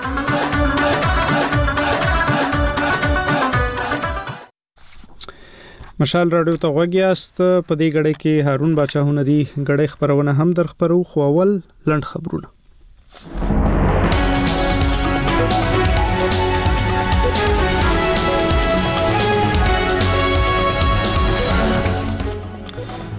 مشال رادیو ته غوږیاست. په دې غړې کې هارون باچا هنري غړې خبرونه هم در خبرو خو اول لند خبرونه.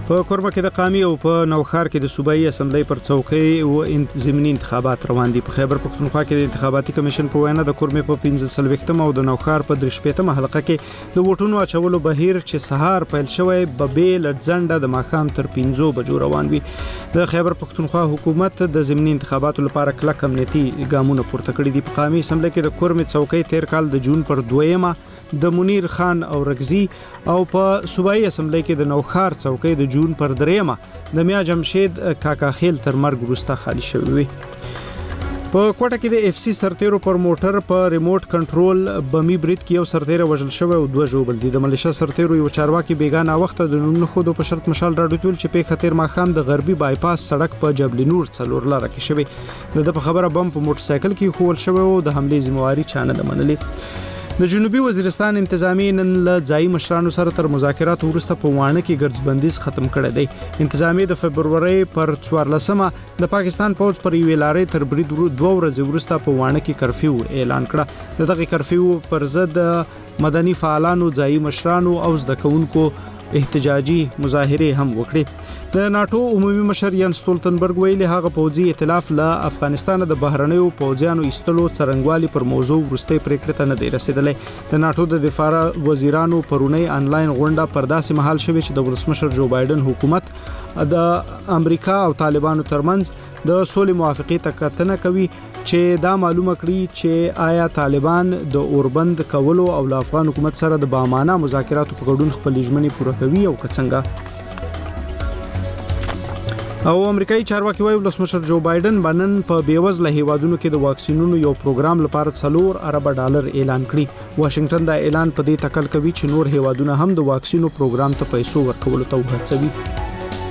په کورما کې د قامي او په نوخار کې د صوبایي اسمبلی پر څوکۍ او ضمني انتخابات روان دي. په خیبر پښتونخوا کې د انتخاباتي کمیشن په وینا د کورمې په 15 او د نوخار په 13 حلقه کې د ووټونو اچولو بهیر چې سهار پیل شوی به لړځنده د ماښام تر 5 بجو روان وي. د خیبر پښتونخوا حکومت د ضمني انتخاباتو لپاره کلک امنیتي ګامونه پورته کړي دي. په قامي اسمبلی کې د کورمې څوکۍ تیر کال د جون پر 2 د منیر خان او رغزي او په صوبایي اسمبلی کې د نوخار څوکۍ د جون پر 3 د میا جمشید کاکا خیل تر مرګ وروسته خالی شوی وي. په کوټه کې د اف سی سرتیرو پر موټر په ریموټ کنټرول بمی برید کې یو سرتیر وژل شوی او 2 ژوبل دي. د ملیشیا سرتیرو یو چارواکي بیگانه وخت د نن خودو په شرط مشال راډیو تول چې په خطر ماخام د غربي بایپاس سړک په جبل نور څلور لاره کې شوی. د په خبره بم په موټر سایکل کې خول شوی او د حمله ذمہواری چانه د منلې. د جنوبي وزیرستان انتظامی نن له ځای مشرانو سره تر مذاکرات وروسته په وانه کې ګرځبندیز ختم کړی دی. انتظامی د فبرवरी پر 14 د پاکستان پوز پر یوې لارې تر برید 2 ورځې وروسته په وانه کې کرفیو اعلان کړه. دغه کرفیو پر ضد مدني فعالانو ځای مشرانو او زده کوونکو احتجاجي مظاهره هم وکړي. د ناتو عمومي مشر یان ستولتنبرګ ویلي هغه پوځي ائتلاف له افغانستان د بهرنیو پوځیانو ایستلو څرنګوالي پر موضوع ورسته پریکړه ته نه دی رسیدلې. د ناتو د دفاع وزیرانو پرونی انلاین غونډه پر داسې مهال شوه چې د ولسمشر جو بایدن حکومت د امریکا او طالبانو ترمنځ د سولې موافقه ته کتنه کوي چې دا معلومه کړي چې آیا طالبان د اوربند کولو او له افغان حکومت سره د بامانه مذاکراتو په ګډون خپل ژمنې پوره کوي او څنګه. او امریکایي چارواکي وايي ولسمشر جو بایدن بنن په بیوزله هیوادونو کې د واکسینونو یو پروګرام لپاره $4 ارب اعلان کړي. واشنگټن دا اعلان په دې تکل کوي چې نور هیوادونه هم د واکسینو پروګرام ته پیسې ورکولو ته وهڅوي.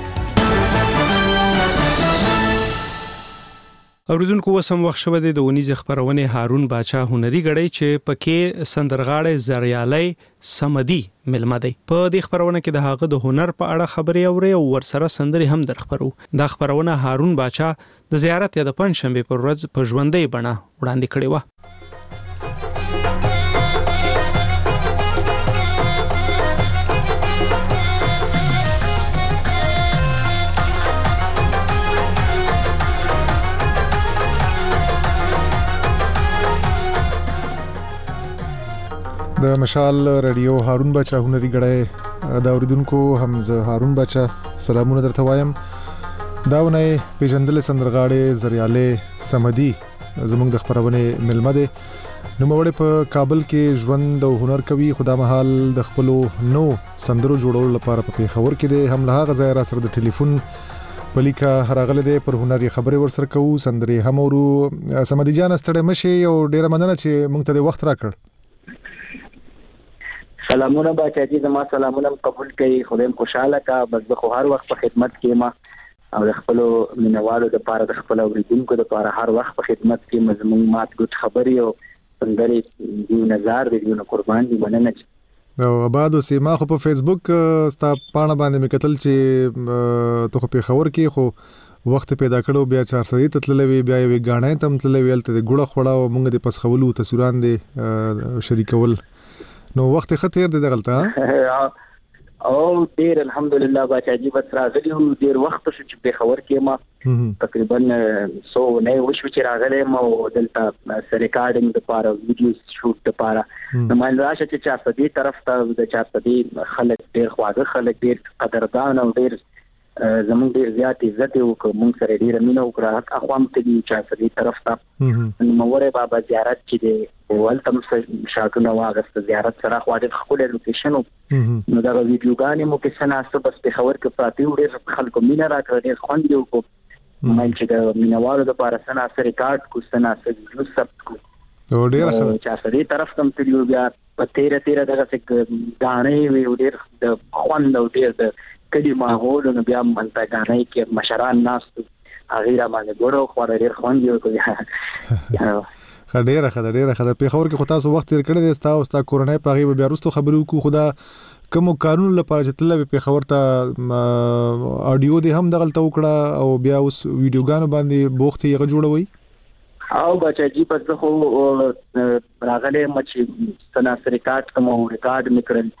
اوریدونکو وسم وخت شوه د ونیز خبرونه هارون باچا هنري غړی چې پکې سندرغاړي زریالي سمدي ملمه دی. په دې خبرونه کې د هغه د هنر په اړه خبري اوري او ورسره سندري هم درخبرو. دا خبرونه هارون باچا د زیارت یا د پنځشنبه پر ورځ په ژوندۍ بڼه وړاندې کړې و. د مشال رادیو هارون بچا هنري غړی دا اوریدونکو حمزه هارون بچا سلامونه درته وایم. داونه پیژندل سندرغاړي زریاله سمدي زموږ د خبرونه ملمه ده. نو موږ په کابل کې ژوند او هنر کوي. خدا محال د خپل نو سندرو جوړولو لپاره په پیښور کې ده. هم له غزا را سره د ټلیفون پلیکا هرغله ده پر هنري خبرې ورسره کوو. سندري هم ورو سمدي جان ستړي مشي او ډیره مننه چې موږ ته وخت راکړ. سلامونه بچی زما سلامونه قبول کړئ. خدایم خوشاله کا. بس د خو هر وخت په خدمت کې ما او د خپل مینوالو د پاره د خپل اوریدونکو د پاره هر وخت په خدمت کې مزمون مات ګټ خبري او سندري دی نظر دی نو قربان دي مننه. او آباد سیما خو په فیسبوک ستا پاڼه باندې مکتل چې ته په خبر کې خو وخت پیدا کړو بیا 400 تتللې بیا یو غاڼې تم تللې ویل ته ګړه خوړه او موږ د پس خولو تصویران دي شریکول. نو وخت خطر دی دغلطه او ډیر الحمدلله بچاجي بس راغلی او ډیر وخت شو چې په خبر کې ما تقریبا 100 نه وشو چې راغلی ما دلته ریکارډینګ د پاره ویډیو شوټ د پاره نو مال راشه چې 400 طرف ته د 400 خلک ډیر خواږه خلک ډیر قدردان او ډیر زمونږ ډیر زیات عزت وکړو. موږ سره ډیر مینه وکړه. اخوام ته 400 طرف ته نو موره بابا زیارت چې دی ولتم شاکونه واغسته زیارت سره خو ډیر خپل لوکیشن نو دا ویډیوګانې مو کې سناسته بس په خبر کې پاتې ډیر خلکو مینه راکړه. ډیر خوند یو کو مې چې د مینوالو د پاره سناسته ریکارډ کو سناسته ویډیو سب کو او ډیر خلک 400 طرف تم تلو بیا په 13 دغه څه غاڼې وی ډیر د خوند او ډیر د کدي ماحول نو بیا منځه غاڼې کې مشران ناس هغه را باندې ګورو خو ډیر خوند یو کو خډيره په خبر کې خو تاسو وخت تیر کړی دی. تاسو کورونای په غیبه بیا رستو خبرو کو خدا کوم قانون لپاره چې تل په خبر ته اډیو دی هم دغلت وکړه او بیا اوس ویډیوګانو باندې بوخت یې جوړوي. او بچی پس خو راغله مچ سناس ریکارډ کوم ریکارډ میکرل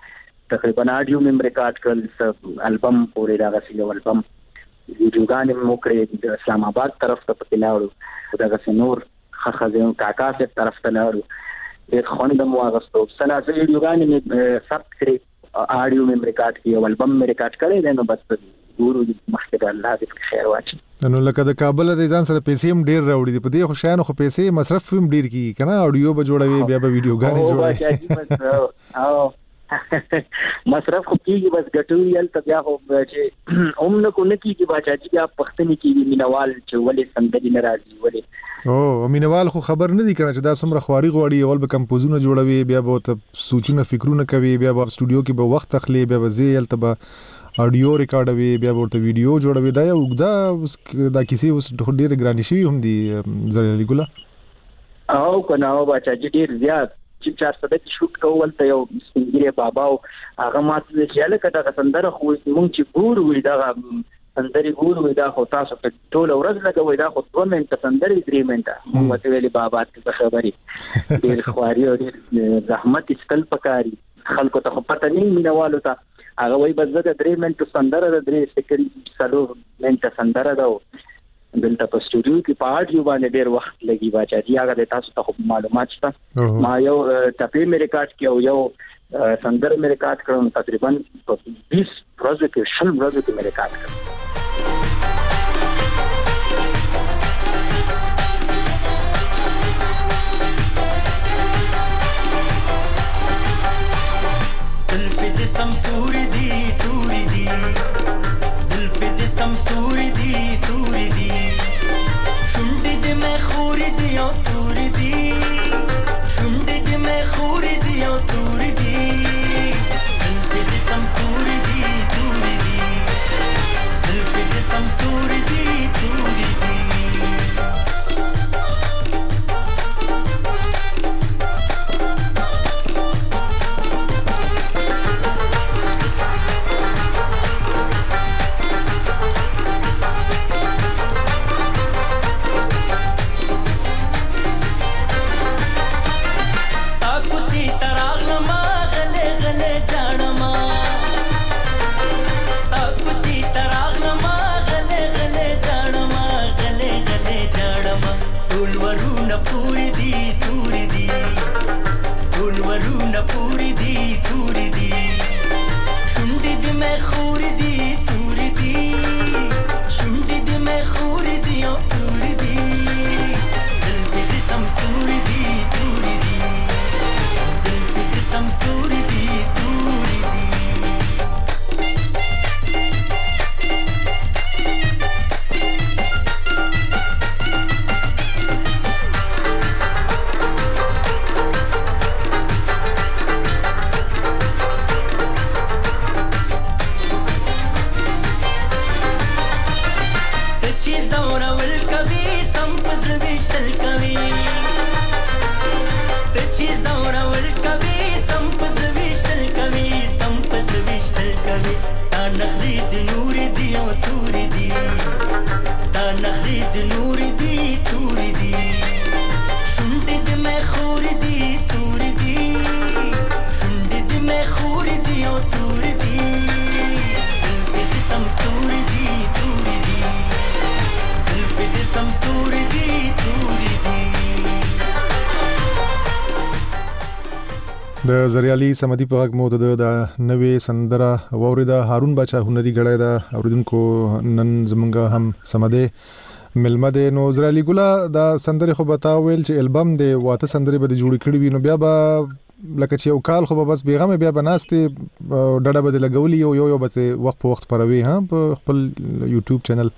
تقریبا اډیو مم ریکارډ کړل، البم پورې دا غسیل البم ویډیوګان مو کړې د اسلام آباد طرف ته پکې لاړو، دا غسیل نور خخزه کاکا سے طرف ته لاړو، ډېر خوند مو واغستو. سلاسل ویډیوګان مې ثبت کړې، اډیو مم ریکارډ کړی، البم مې ریکارډ کړی، نو بس ګورو مخکې الله دې خیر واچي. نو لکه د کابل د ځان سره پیسې هم ډېر راوړي دي، په دې خو شایانو خو پیسې مصرف هم ډېر کیږي کنه، اډیو به جوړوي بیا به ویډیوګانې جوړوي او مصرف خو کیږي، بس ګټوري ته بیا خو چې اومنه کو نه کیږي باچاجي، بیا پښتني کیږي مینوال چې ولې سندري نه راځي ولې. او مینوال خو خبر نه دي کنه چې دا څومره خواري غواړي، اول به کمپوزونه جوړوي، بیا به ته سوچونه فکرونه کوي، بیا به سټوډیو کې به وخت اخلي، بیا به زیل ته به اډیو ریکارډوي، بیا ورته ویډیو جوړوي. دا یو دا کیسې اوس ډېر ګرانې شوي هم دي زریالي ګله. او کنه او باچاجي ډېر زیات چې 400 کې شوټ کول ته یو سپینګری بابا او هغه ماته چې لکه دا سندره خو مونږ چې ګورو دا سندري ګورو دا خو تاسو ته ټول ورځ لګوي، دا خو 2 منټه سندري 3 منټه مونږ ته ویلي بابا ته خبري ډېر خواري او ډېر زحمت اسکل پکاري، خلکو ته خو پته نه مینوالو ته هغه وای بس د 3 منټه سندره د 3 سکند سلو منټه سندره دا دلته په سټوډیو کې په اډیو باندې ډېر وخت لګي باچاجي، هغه د تاسو ته معلومات شته. ما یو ټاپې مې ریکارډ کړو، یو سندره مې ریکارډ کړم، تقریبا 20 ورځې کې 20 ورځې کې مې ریکارډ کړم. سمسوری دی توری دی زلفی دی سمسوری دی توری دی شنڈی دی میں خوری دی او توری دی شنڈی دی میں خوری دی او توری دی زلفی دی سمسوری دی توری دی زلفی دی سمسوری دی توری دی. د زریالي سمدي په غږ مو د نوې سندره ووریده. هارون باچا هنري غړی دا اوریدونکو نن زمونږ هم سمده ملمه ده. نو زریالي ګله دا سندره خو بتاو ویل چې البم دی واته سندره به جوړ کړی وي، نو بیا به لکه چې یو کال خو بس بیغمه بیا بناستې ډډه به لګولي یو به وخت په وخت پروي ها په خپل یوټیوب چینل.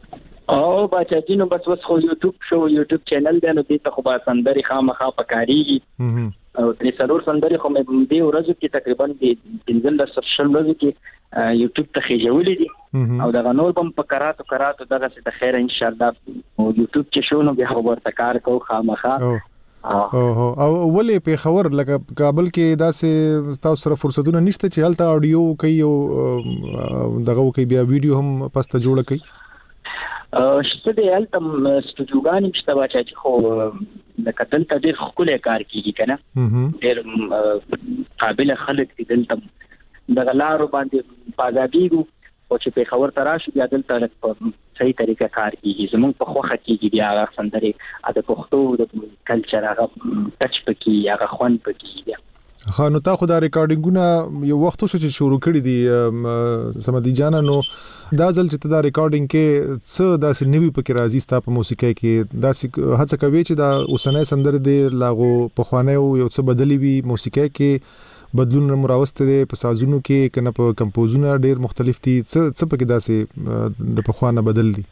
او باچا جی نو بس خو یوټیوب چینل دی، نو دې ته خو با سندري خامخا پکاريږي او د سلور سندري خو مې دې ورځو کې تقریبا د 15 ورځو کې یوټیوب ته خېجولې دي او دا نور هم په کراتو دغه څه د خیر ان شاء الله یوټیوب چې شو نو به ورته کار کوو خامخا. او ولې په خبر لکه کابل کې داسې تاسو سره فرصتونه نشته چې هلته اډیو کوي او دغه کوي بیا ویډیو هم پسته جوړ کوي؟ شته دی هلته سټوډیوګانې شته باچا چې خو لکه دلته ډېر ښکلی کار کېږي که نه، ډېر قابله خلک دي دلته د غلارو باندې پازابیګو او چې په خبر تراشو بیا دلته په صحیح طریقه کار کیږي زمونږ په خوخه کیږي بیا هغه سندرې د پښتو د کلچر هغه ټچ پکې هغه خوند پکې بیا خانو تا خو دا ریکارډینګونه یو وخت شو چې شروع کړی دي سمدي جانا نو دا ځل چې دا ریکارډینګ کې څه داسې نوی پکې راځي ستا په موسیقۍ کې داسې هڅه کوي چې دا اوسنۍ سندره دی لاغو په خوانه یو څه بدلی وي موسیقۍ کې بدلون مراوسته دي په سازونو کې کنه په کمپوزونه ډېر مختلف دي څه پکې داسې د په خوانه بدل دي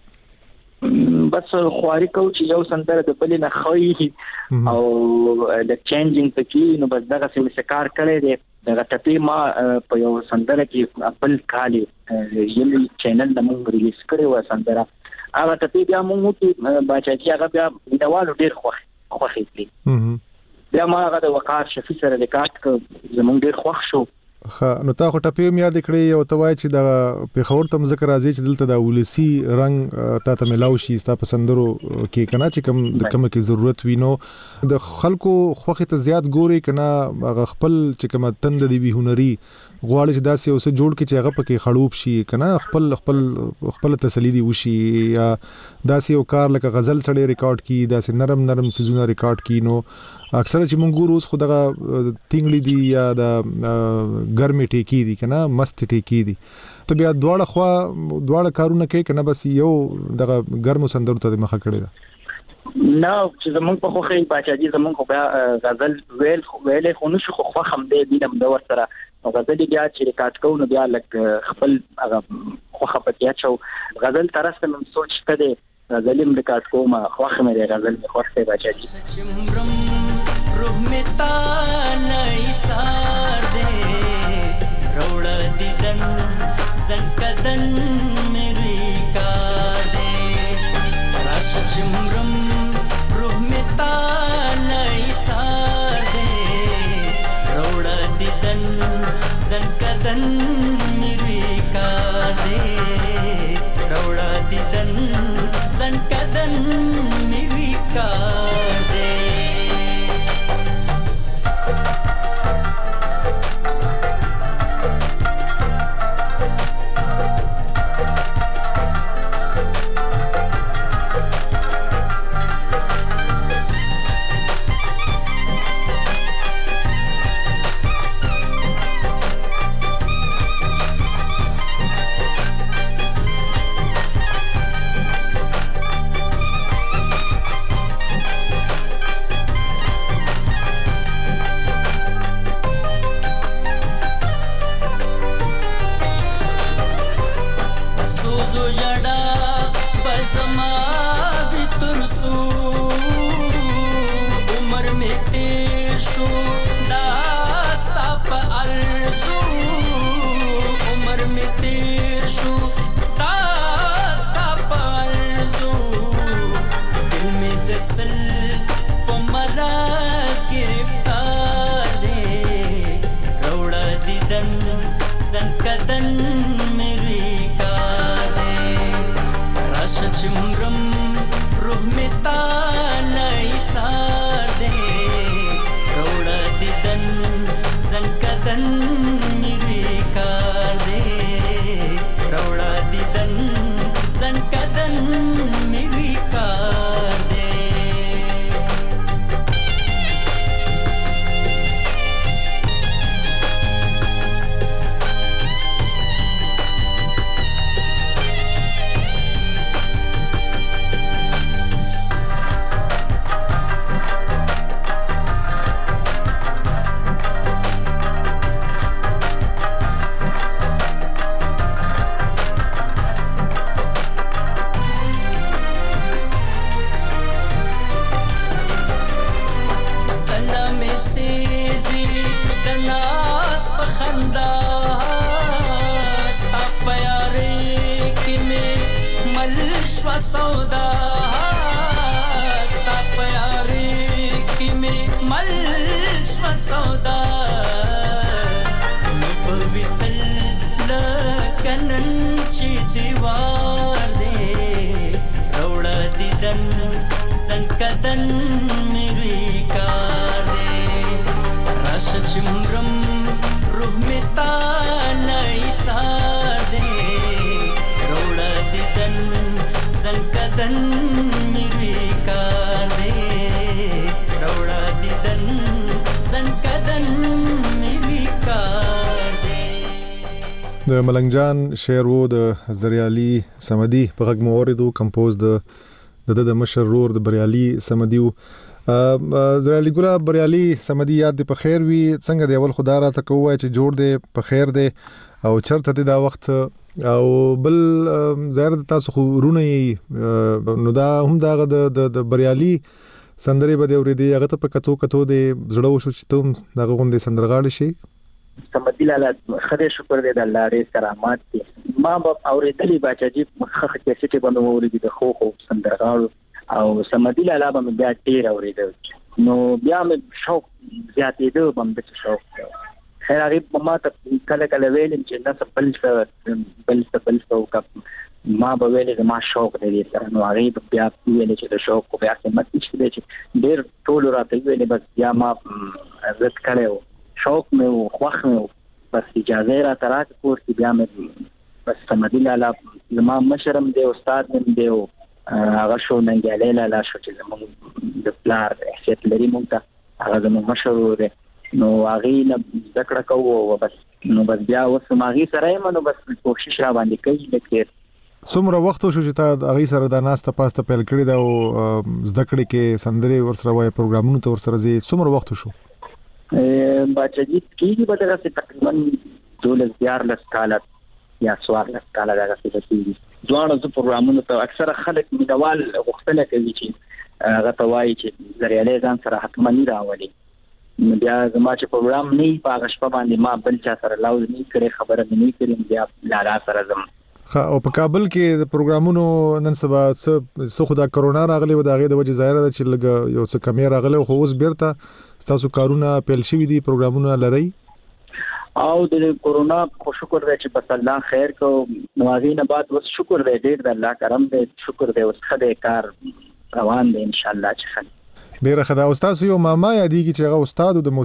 بس خواري کو چې یو سندره د بلې نه خوي او د چینجینګ پکې نو بس دغه څه مسکار کړي دي دغه ټپي ما په یو سندره کې خپل کالي یلي چینل د موږ ریلیز کړي و سندره هغه ټپي بیا موږ کې باچا چې هغه بیا مینوالو ډېر خوښ دي بیا ما هغه د وقار شفیع سره ریکارډ ک زموږ ډېر خوښ شو نو تا خو ټپي مې یاد کړی او توای چې د پیښور تم ذکر راځي چې دلته د ولسی رنگ تا ته ملاو شي ستا پسندرو کې کنا چې کوم د کوم کې ضرورت وینو د خلکو خوخه ته زیات ګوري کنا خپل چې کوم تند دی وی هنري غواړي چې داسې اوسه جوړ کې چې هغه پکې خړوب شي کنا خپل تسلی دی وشي یا داسې یو کار لکه غزل سړی ریکارډ کی داسې نرم سيزونه ریکارډ کی نو اکثر چې مونږ ګورو اوس خو دغه تینګلی دی یا د ګرمي ټیکی دی کنه مست ټیکی دی ته بیا دواړه کارونه کوي کنه بس یو دغه ګرمو سندرو ته مخه کړی دا نو چې زمونږ په خوخه باچاجي زمونږ خو بیا غزل ویل خو نشو خو هم دې دم د ور سره او غزل بیا چې ریکارډ کوو نو بیا لک خپل هغه خوخه پټیا چو غزل ترسته من سوچ کړي غزلیم ریکارډ کوم خوخه مې غزل مې خوښه باچاجي روح में तालाई सार दे रोड़ा दिदन संकदन मेरी कार दे राश चिमरम रूह में तालाई सार दे रोड़ा दिदन संकदन मेरी कार दे रोड़ा दिदन संकदन मेरी कार दे دیدن میروی کار دی روڑا دیدن زن کدن میروی کار دی. د ملنګ جان شعر وو د زریالي سمدي په غږ موردو کمپوز د مشر رور د بریالي سمدي وو. زریالي ګله بریالي سمدي یاد دی په خیر وي څنګه دی اول خدا را ته کوی چې جوړ دی په خیر دی او چرته دی دا وخت او بل ظاهر تاسو خو رونه نو دا هم داغه د بریالي سندري به دی اورېدي هغه ته په کتو دی زړه وشو چې ته دغه غوندې سندرغاړي شي. سمدي لاله خدای شکر دې د الله ډېر کرامات دي. ما به اورېدلې باچاجي مخه کیسه چې به مې اورېدي د خو سندرغاړو او سمدي لاله به مې بیا ډېر اورېدل نو بیا مې شوق زیاتېده به مې شوق خیر هغه ما ته کله کله ویل چې نه بل ما به ویل ما شوق دې سره نو هغه بیا ویل چې د شوق کو بیا څه مت چې ډېر ټول راته ویل بس بیا ما عزت کړو شوق مې خوښ مې بس اجازه را تراک کور کې بیا مې بس سمدي لاله زما مشرم دی استاد مې دی هغه شو ننګاله لاله شو چې زموږ د پلار حیثیت لري مونږ ته هغه زموږ مشر دی نو هغه نه ذکر کوو او بس نو بس بیا اوس ماغي سره نو بس کوشش را باندې کوي لکه څومره وخت شو چې تا هغه سره د ناسته پاسته پیل کړی دا او زده کړې کې سندري ورسره وای پروګرامونو ته ورسره زی څومره وخت شو باچاجي کیږي به دغه تقریبا 12 کاله یا 14 کاله دغه څه کیږي ځوانو ته پروګرامونو ته اکثره خلک مینوال غوښتنه کوي چې هغه ته وایي چې زریالي ځان سره حتما نه راولي بیا زما چې پروګرام نه پاغه شپه باندې ما بل چا سره لاوز نه کړي خبره نه کړم بیا لالا سره زم او په کابل کې د پروګرامونو نن سبا څه خدا کرونا راغلی و دغه د وجه ظاهر ده چې لګ یو څه کمی راغلی خو اوس بیرته تاسو کارونه پیل شوی دي پروګرامونه لري او د کرونا خو شکر دی چې بس الله خیر کو نوازینه بعد اوس شکر دی ډیر د الله کرم دی شکر دی اوس خدای کار روان دی ان شاء الله چې ډیره خدای استاد یو ماما یادېږي چې هغه استاد د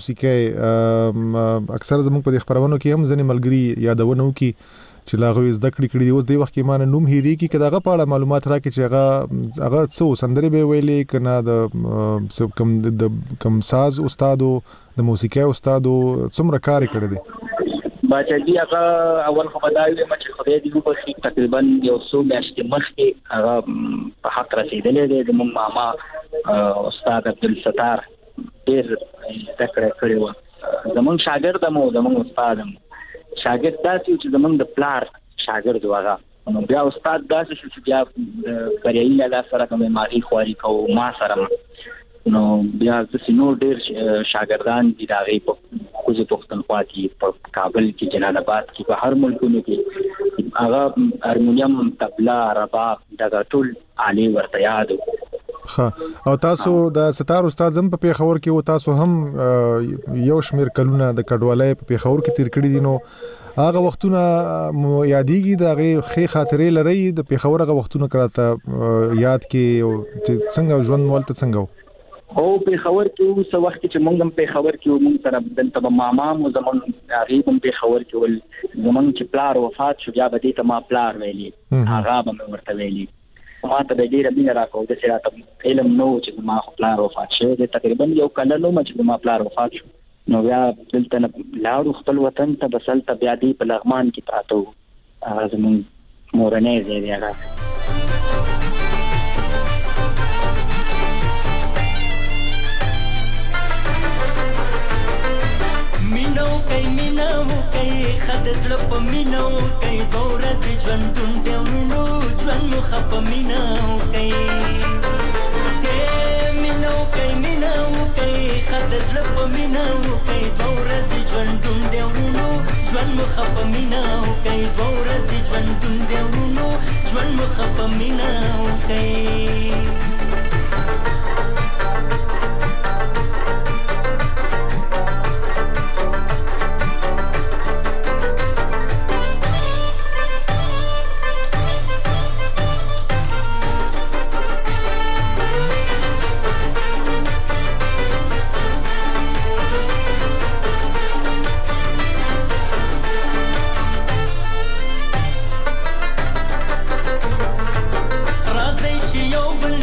موسیقۍ اکثر زموږ په خبرونو کې هم ځنې ملګری یادونه وکي چې لاغوي زده کړې اوس دی وخت کې مان نوم هېری کې کداغه پاړه معلومات راکې چې هغه څو سندري به ویلې کنه د کم ساز استادو د موسیقۍ استادو څومره کار کړی دی باچاجي هغه اول خو بدایي چې خدای دې په تقریبا یو څو میاشتې مخکې هغه په حق رسیدلې دی د ماما استاد عبدالستار ډېر ذکر کړی و زمونږ شاګرد مو زمونږ استاد شاګرد داسې چې زمونږ د پلار شاګرد وغه نو بیا استاد داسې چې بیا بریالي لاله سره کومه ماغي خواري کو ما سره نو بیا د سينو ډېر شاګردان دي دا غي په کوزه پښتونخوا کې په کابل کې جلال آباد کې په هر ملکونو کې هغه هارمونیم طبلا رباب دا ټول عالی ورته یاد او تاسو د ستار استاد زم په پیښور کې او تاسو هم یو شمیر کلونه د کډوالۍ په پیښور کې تیر کړی دي نو هغه وختونه یادېږي د هغه خې خاطرې لري د پیښور هغه وختونه کراته یاد کې چې څنګه ژوند مولته څنګه او پیښور کې اوس وخت چې مونږ هم پیښور کې مونږ سره دلته ماما مو زمون غریب هم پیښور کې ول زمون چې پلار وفات شو بیا به دې ته ما پلار ویلي هغه به ورته ویلي ما ته ډېر مینه راکو د سره علم نو چې ما پلار وفات شو د تقریبا یو کله نو چې ما پلار وفات شو نو بیا دلته لاړو خپل وطن ته بسلته بیا دې په لغمان کې پاتو زمون مورنۍ ځای هغه مینو کوي خدزړه په مینو کوي دورز ژوندون دی ورونو ژوند مو خپ مینو کوي مینو کوي خدزړه په مینو کوي دورز ژوندون دی ورونو ژوند مو خپ مینو کوي دورز ژوندون دی ورونو ژوند مو خپ مینو کوي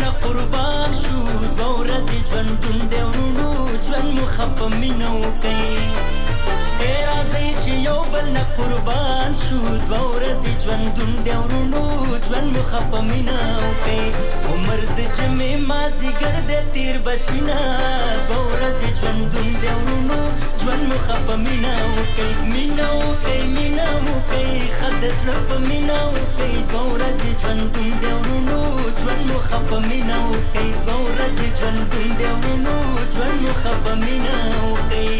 نه قربان شو دو ورځې ژوندون دی ورونو ژوند مو ښه په مینه وکئ راځئ چې یو بل نه قربان شو دوه ورځې ژوندون دی ورونو ژوند مو ښه په مینه وکئ عمر د جمعې مازدیګر دی تېر به شینه دوه ورځې ژوندون دی ورونو ژوند مو ښه په مینه وکئ مینه وکئ مینه وکئ ښه د زړه په مینه وکئ دوه ورځې ژوندون دی ورونو ژوند مو ښه په مینه وکئ دوه ورځې ژوندون دی ورونو ژوند مو ښه په مینه وکئ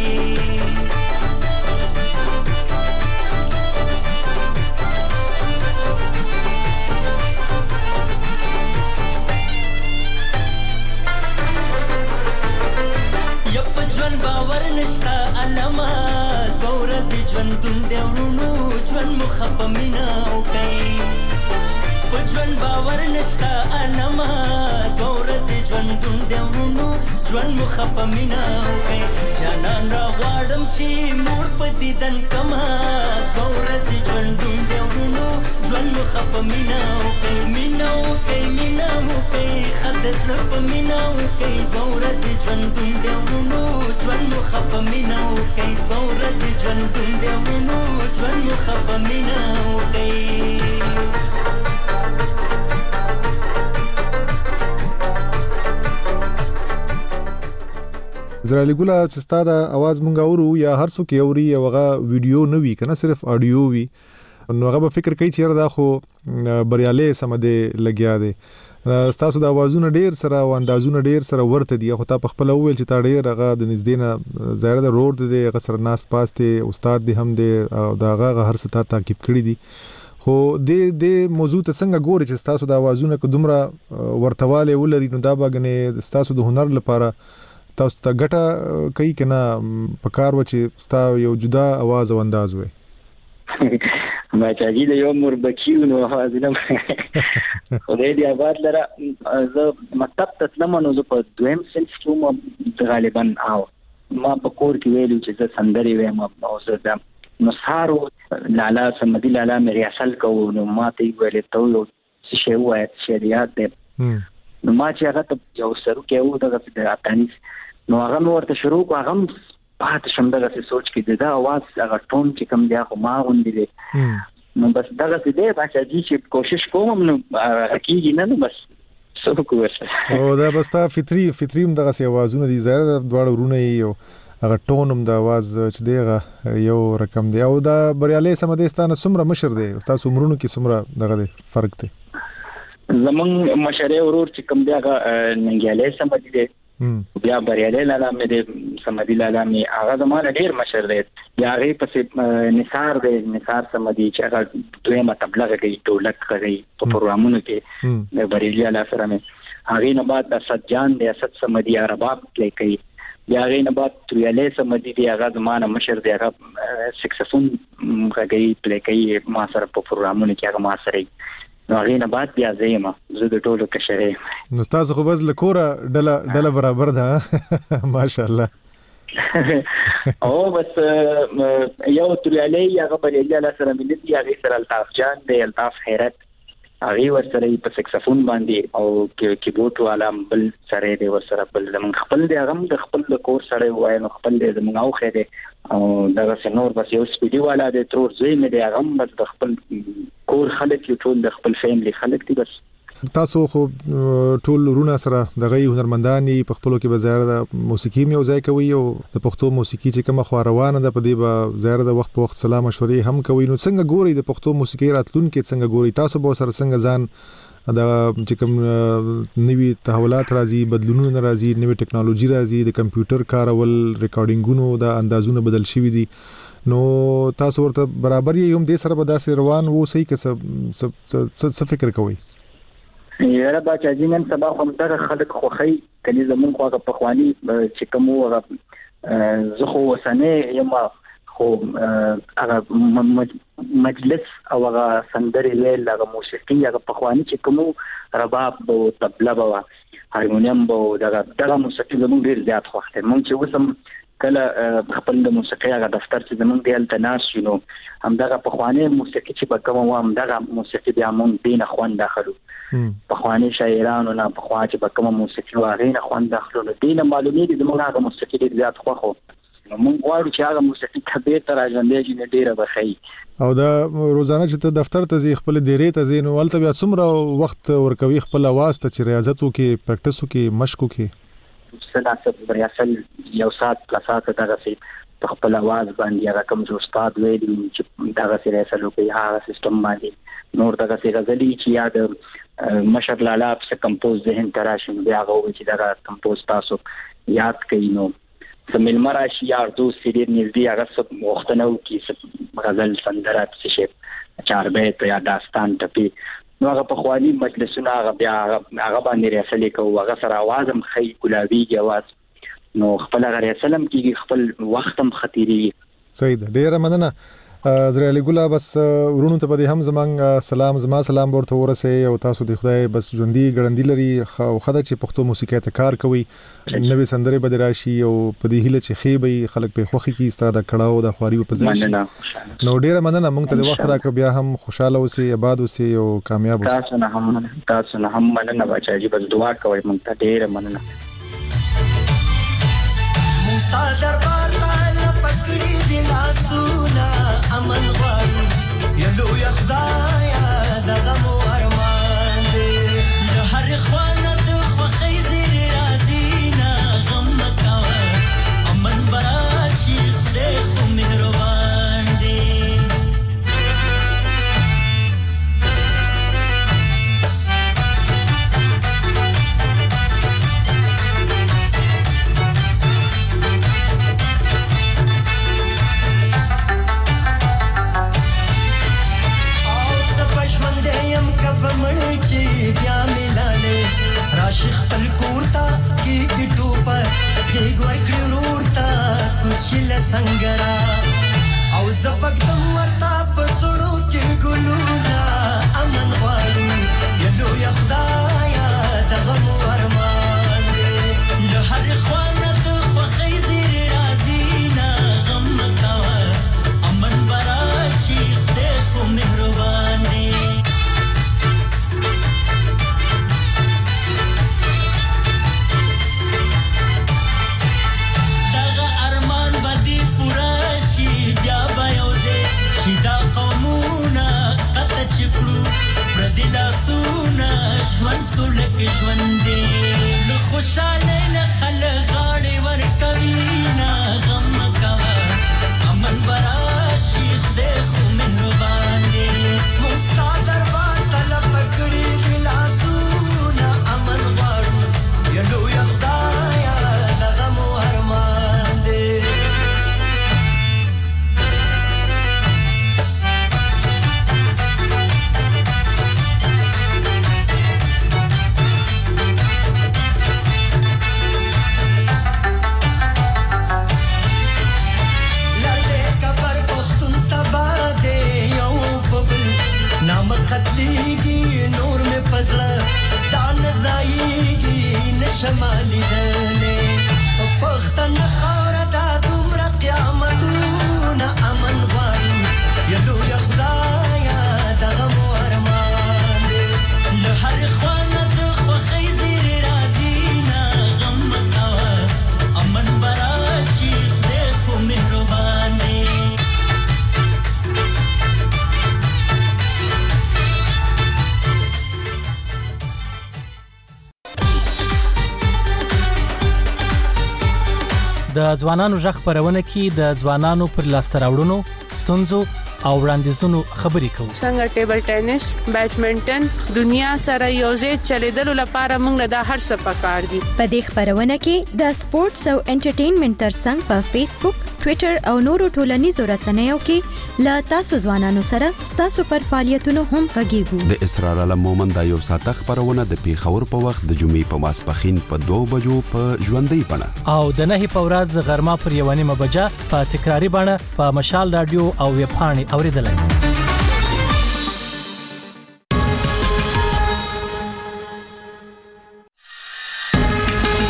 باور نشتا علما دوه ورځې ژوندون دی ورونو ژوند مو ښه په مینه وکئ په ژوند باور نشتا علما دوه ورځې ژوندون دی ورونو ژوند مو ښه په مینه وکئ جانان راغواړم چې مور په دیدن کما دوه ورځې ژوندون دی ورونو ژوند مو ښه په مینه وکئ مینه وکئ مینه وکئ ښه د زړه په مینه وکئ دوه ورځې ژوندون دی ورونو ژوند مو ښه په مینه وکئ دوه ورځې ژوندون دی ورونو ژوند مو ښه په مینه وکئ زرالي ګوله چې ستا د اواز مونږ اورو یا هر څوک اوري او هغه ویډیو نه وي کنه صرف اډیو وي نو هغه به فکر کوي چې دا خو بریالي سم دی لګیا دی ستاسو د اوازونو ډیر سره او اندازونه ډیر سره ورته دي خو تا په خپل اول چې تا ډیر هغه د نږدې نه ظاهر د روډ دی هغه سره ناس پاسته استاد دی هم دی او دا هغه هر څه تا تعقیب کړی دي خو د موضوع ته څنګه ګوري چې ستاسو د اوازونو کو دومره ورتواله ولري نو دا باغنه ستاسو د هنر لپاره تاسو ته ګټه کوي کنه په کار و چې ستا یو جدا आवाज او انداز وي ما چې د یو مربکیو نو حاضرم خدای دې آباد لره زه مکتب ته تلم نو زه په دویم صنف کې غالبا او ما په کور کې ویلو چې زه سندري وایم او زه د نصارو لالا سمدي لالا مې ریاست کوو نو ما ته ویل ته یو شی وایي شریعت دې نو ما چې هغه ته یو سرو کې و دغه د اتانیس نو هغه ورته شروع کو هغه پات شم دغه سوچ کې دا आवाज هغه ټون چې کوم دی خو ما غوندې دی نو بس دغه دې باچا جی چې کوشش کوم نو حقیقي نه بس څه کوسه او دا بس تا فطری دغه سي आवाजونه دي زړه دواړه ورونه یو هغه ټونم د आवाज چې دیغه یو رقم دی او دا بریالي سمدستانه سمره مشر دی تاسو عمرونو کې سمره دغه فرق دی زمون مشره ورور چې کوم دی هغه ننګیاله سمدي دی بیا بریالي لالا مې د سمدي لالا مې هغه زمانه ډیر مشر دی یا هغه پسې نثار دی نثار سمدي چې هغه دویمه تبلیغ کوي ټولک کوي په پروګرامونو کې د بریالي لالا سره مې هغه نه بعد اسد جان دی اسد سمدي رباب پلی کوي یا هغه نه بعد تریاله سمدي دی هغه زمانه مشر دی هغه سکسفون کوي پلی کوي ما سره په پروګرامونو کې هغه ما سره نو هغه نه بعد بیا زېما زه د ټولو کشره نو تاسو خو بس لکوره ډله برابر ده ماشاءالله او بس یو تریاله هغه بریالي لالا سره مې دي هغه سره الطاف جان دی الطاف خیرت هغه ورسره په سکسفون باندې او کیبورډ والا بل سره دی ورسره بل زمون خپل دی هغه د خپل کور سره وای نو خپل دی زمون او خیره او دا سنور بس یو سپیډي والا دی تر زوی مې دی هغه بس د خپل کور خلک یو ټول د خپل فیملی خلک دي بس تاسو خو ټول ورونه سره د غي هنرمنداني په خپلو کې به ظاهر د موسیقي مې وځای کوي او د پښتو موسیقي چې کومه خو روانه ده په دې به ظاهر د وخت په وخت سلام مشورې هم کوي نو څنګه ګوري د پښتو موسیقي راتلونکو څنګه ګوري تاسو به سره څنګه ځان دا چې کوم نوي تحولات راځي بدلونونه راځي نوې ټکنالوژي راځي د کمپیوټر کارول ریکارډینګونو د اندازونو بدل شوي دي نو تاسو ورته برابر یې هم د سره به داسې روان وو صحیح که څه فکر کوي یاره باچا جنن سبا هم دغه خلک خوخی کله زمون خو په خواني چې کوم هغه زه خو وسنه یم خو هغه مجلس او هغه سندري لیل هغه موسیقي هغه په خواني چې کوم رباب او طبله او هارمونیم او دغه موسیقي زمون ډیر زیات خوښه مونږ چې وسم کله خپل د موسیقي هغه دفتر چې زمونږ دی هلته ناست یو، نو همدغه پخوانۍ موسیقي چې به کومه وه همدغه موسیقي بیا مونږ دې نه خوند اخلو. پخواني شاعرانو نه پخوا چې به کومه موسیقي وه هغې نه خوند اخلو، نو دې نه معلومېږي زمونږ هغه موسیقي ډېر زیات خوښ وو. نو مونږ غواړو چې هغه موسیقي ته بېرته راژوندی شي، نو ډېره به ښه. او دا روزانه چې ته دفتر ته ځې خپل ډیرې ته ځې، نو هلته بیا څومره وخت ورکوي خپل اواز ته چې ریاضت وکړي، پریکټس وکړي، مشق وکړي؟ ریاضت یو ساعت پلا ساعت دغسې په خپل اواز باندې هغه کوم چې استاد ویلي چې دغسې ریاضت وکړي هغه سیسټم باندې. نور دغسې غزلي چې یا د مشر لالا پسې کمپوز ذهن ته راشي، نو بیا هغه ووایي چې دغه کمپوز تاسو یاد کړئ. نو څه میلمه راشي یا دوست چې ډېر نږدې هغه څه غوښتنه وکړي، غزل، سندره، څه شی، چاربیت یا داستان ټپې، نو هغه پخواني مجلسونه هغه بیا هغه باندې ریاضت کوو، هغه سره اواز هم ښه ګلابیږي اواز، نو خپل هغه ریاضت هم کېږي، خپل وخت هم ښه تېرېږي. صحیح ده، ډېره مننه زري علي ګله. بس ورونو ته به هم زمونږ سلام، زما سلام ورته ورسوي، او تاسو د خدای بس ژوندي ګړندي لري، خو خدای چې پښتو موسیقۍ ته کار کوي، نوې سندرې به راشي، او په دې هیله چې خې به خلک په خوخي کې ستاده کړهو د خواري په ځای شي. نو ډېره مننه، موږ ته د وخت راکړ، بیا هم خوشاله اوسئ، آباد اوسئ او کامیاب اوسئ. تاسو نه هم مننه بچا جی، بس دعا کوئ، موږ ته ډېره مننه. موستا دربار ته پکړی دی لاسونه امن غواړو، یلو یا خدایا دغه مو ارمان دی، له هر خوانه د خوښۍ زیری راځي نه غم مه کوه، امن به راشي خدای خو مهربان دی. راشي خپل کورتا کې د ټوپر خېګ ورکړي ورورتا کوچل څنګه او زبک دم ورتا په سړو کې ګلونا امن غواړو، یلو یا خدایا دغه مو ارمان دی، له هر خوانه د خوښۍ زیری راځي نه غم مه کوه، امن به راشي خدای خو مهربان دی. ژوند سولک ژوند دی، له خوشحالۍ نه خلک غاړې ورکوي نه غم مه کوه، امن به راشي خدای خو مهربان دی. موږ ستا دربار ته لپه کړي دي لاسونه امن غواړو، یلو یا خدایا دغه مو ارمان دی. قتلیږي نور مې پزړه دا نزایږي نشمالي دلې پښتنه خاوره دا دومره قیامتونه امن غواړو، یلو یا خدایا دغه مو ارمان دی، له هر خوانه د خوښۍ زیری راځي نه غم مه کوه، امن به راشي خدای خو مهربان دی. د ځوانانو ژغ خبرونه کې د ځوانانو پر لاسته راوړنو، ستونزو او وړاندیزونو خبرې کوو. څنګه ټیبل ټینس، بیډمنټن، دنیا سره یوځای چلیدلو لپاره موږ له هر څه پکار دي. په دې خبرونه کې د سپورتس او انټرټینمنټ ترڅنګ په فیسبوک، ټوئیټر او نورو ټولنیزو رسنیو کې لا تاسو ځوانانو سره تاسو پر فعالیتونو هم غږیږو. د اسرار علم مومن د یو ساعت خبرونه د پیښور په وخت د جمعې په ماسپخین په 2 بجو په ژوندۍ بڼه او د 9 په ورځ غرمه پر 1 بجه په تکراری بڼه په مشال رادیو او ویب پاڼې اوریدلای شئ.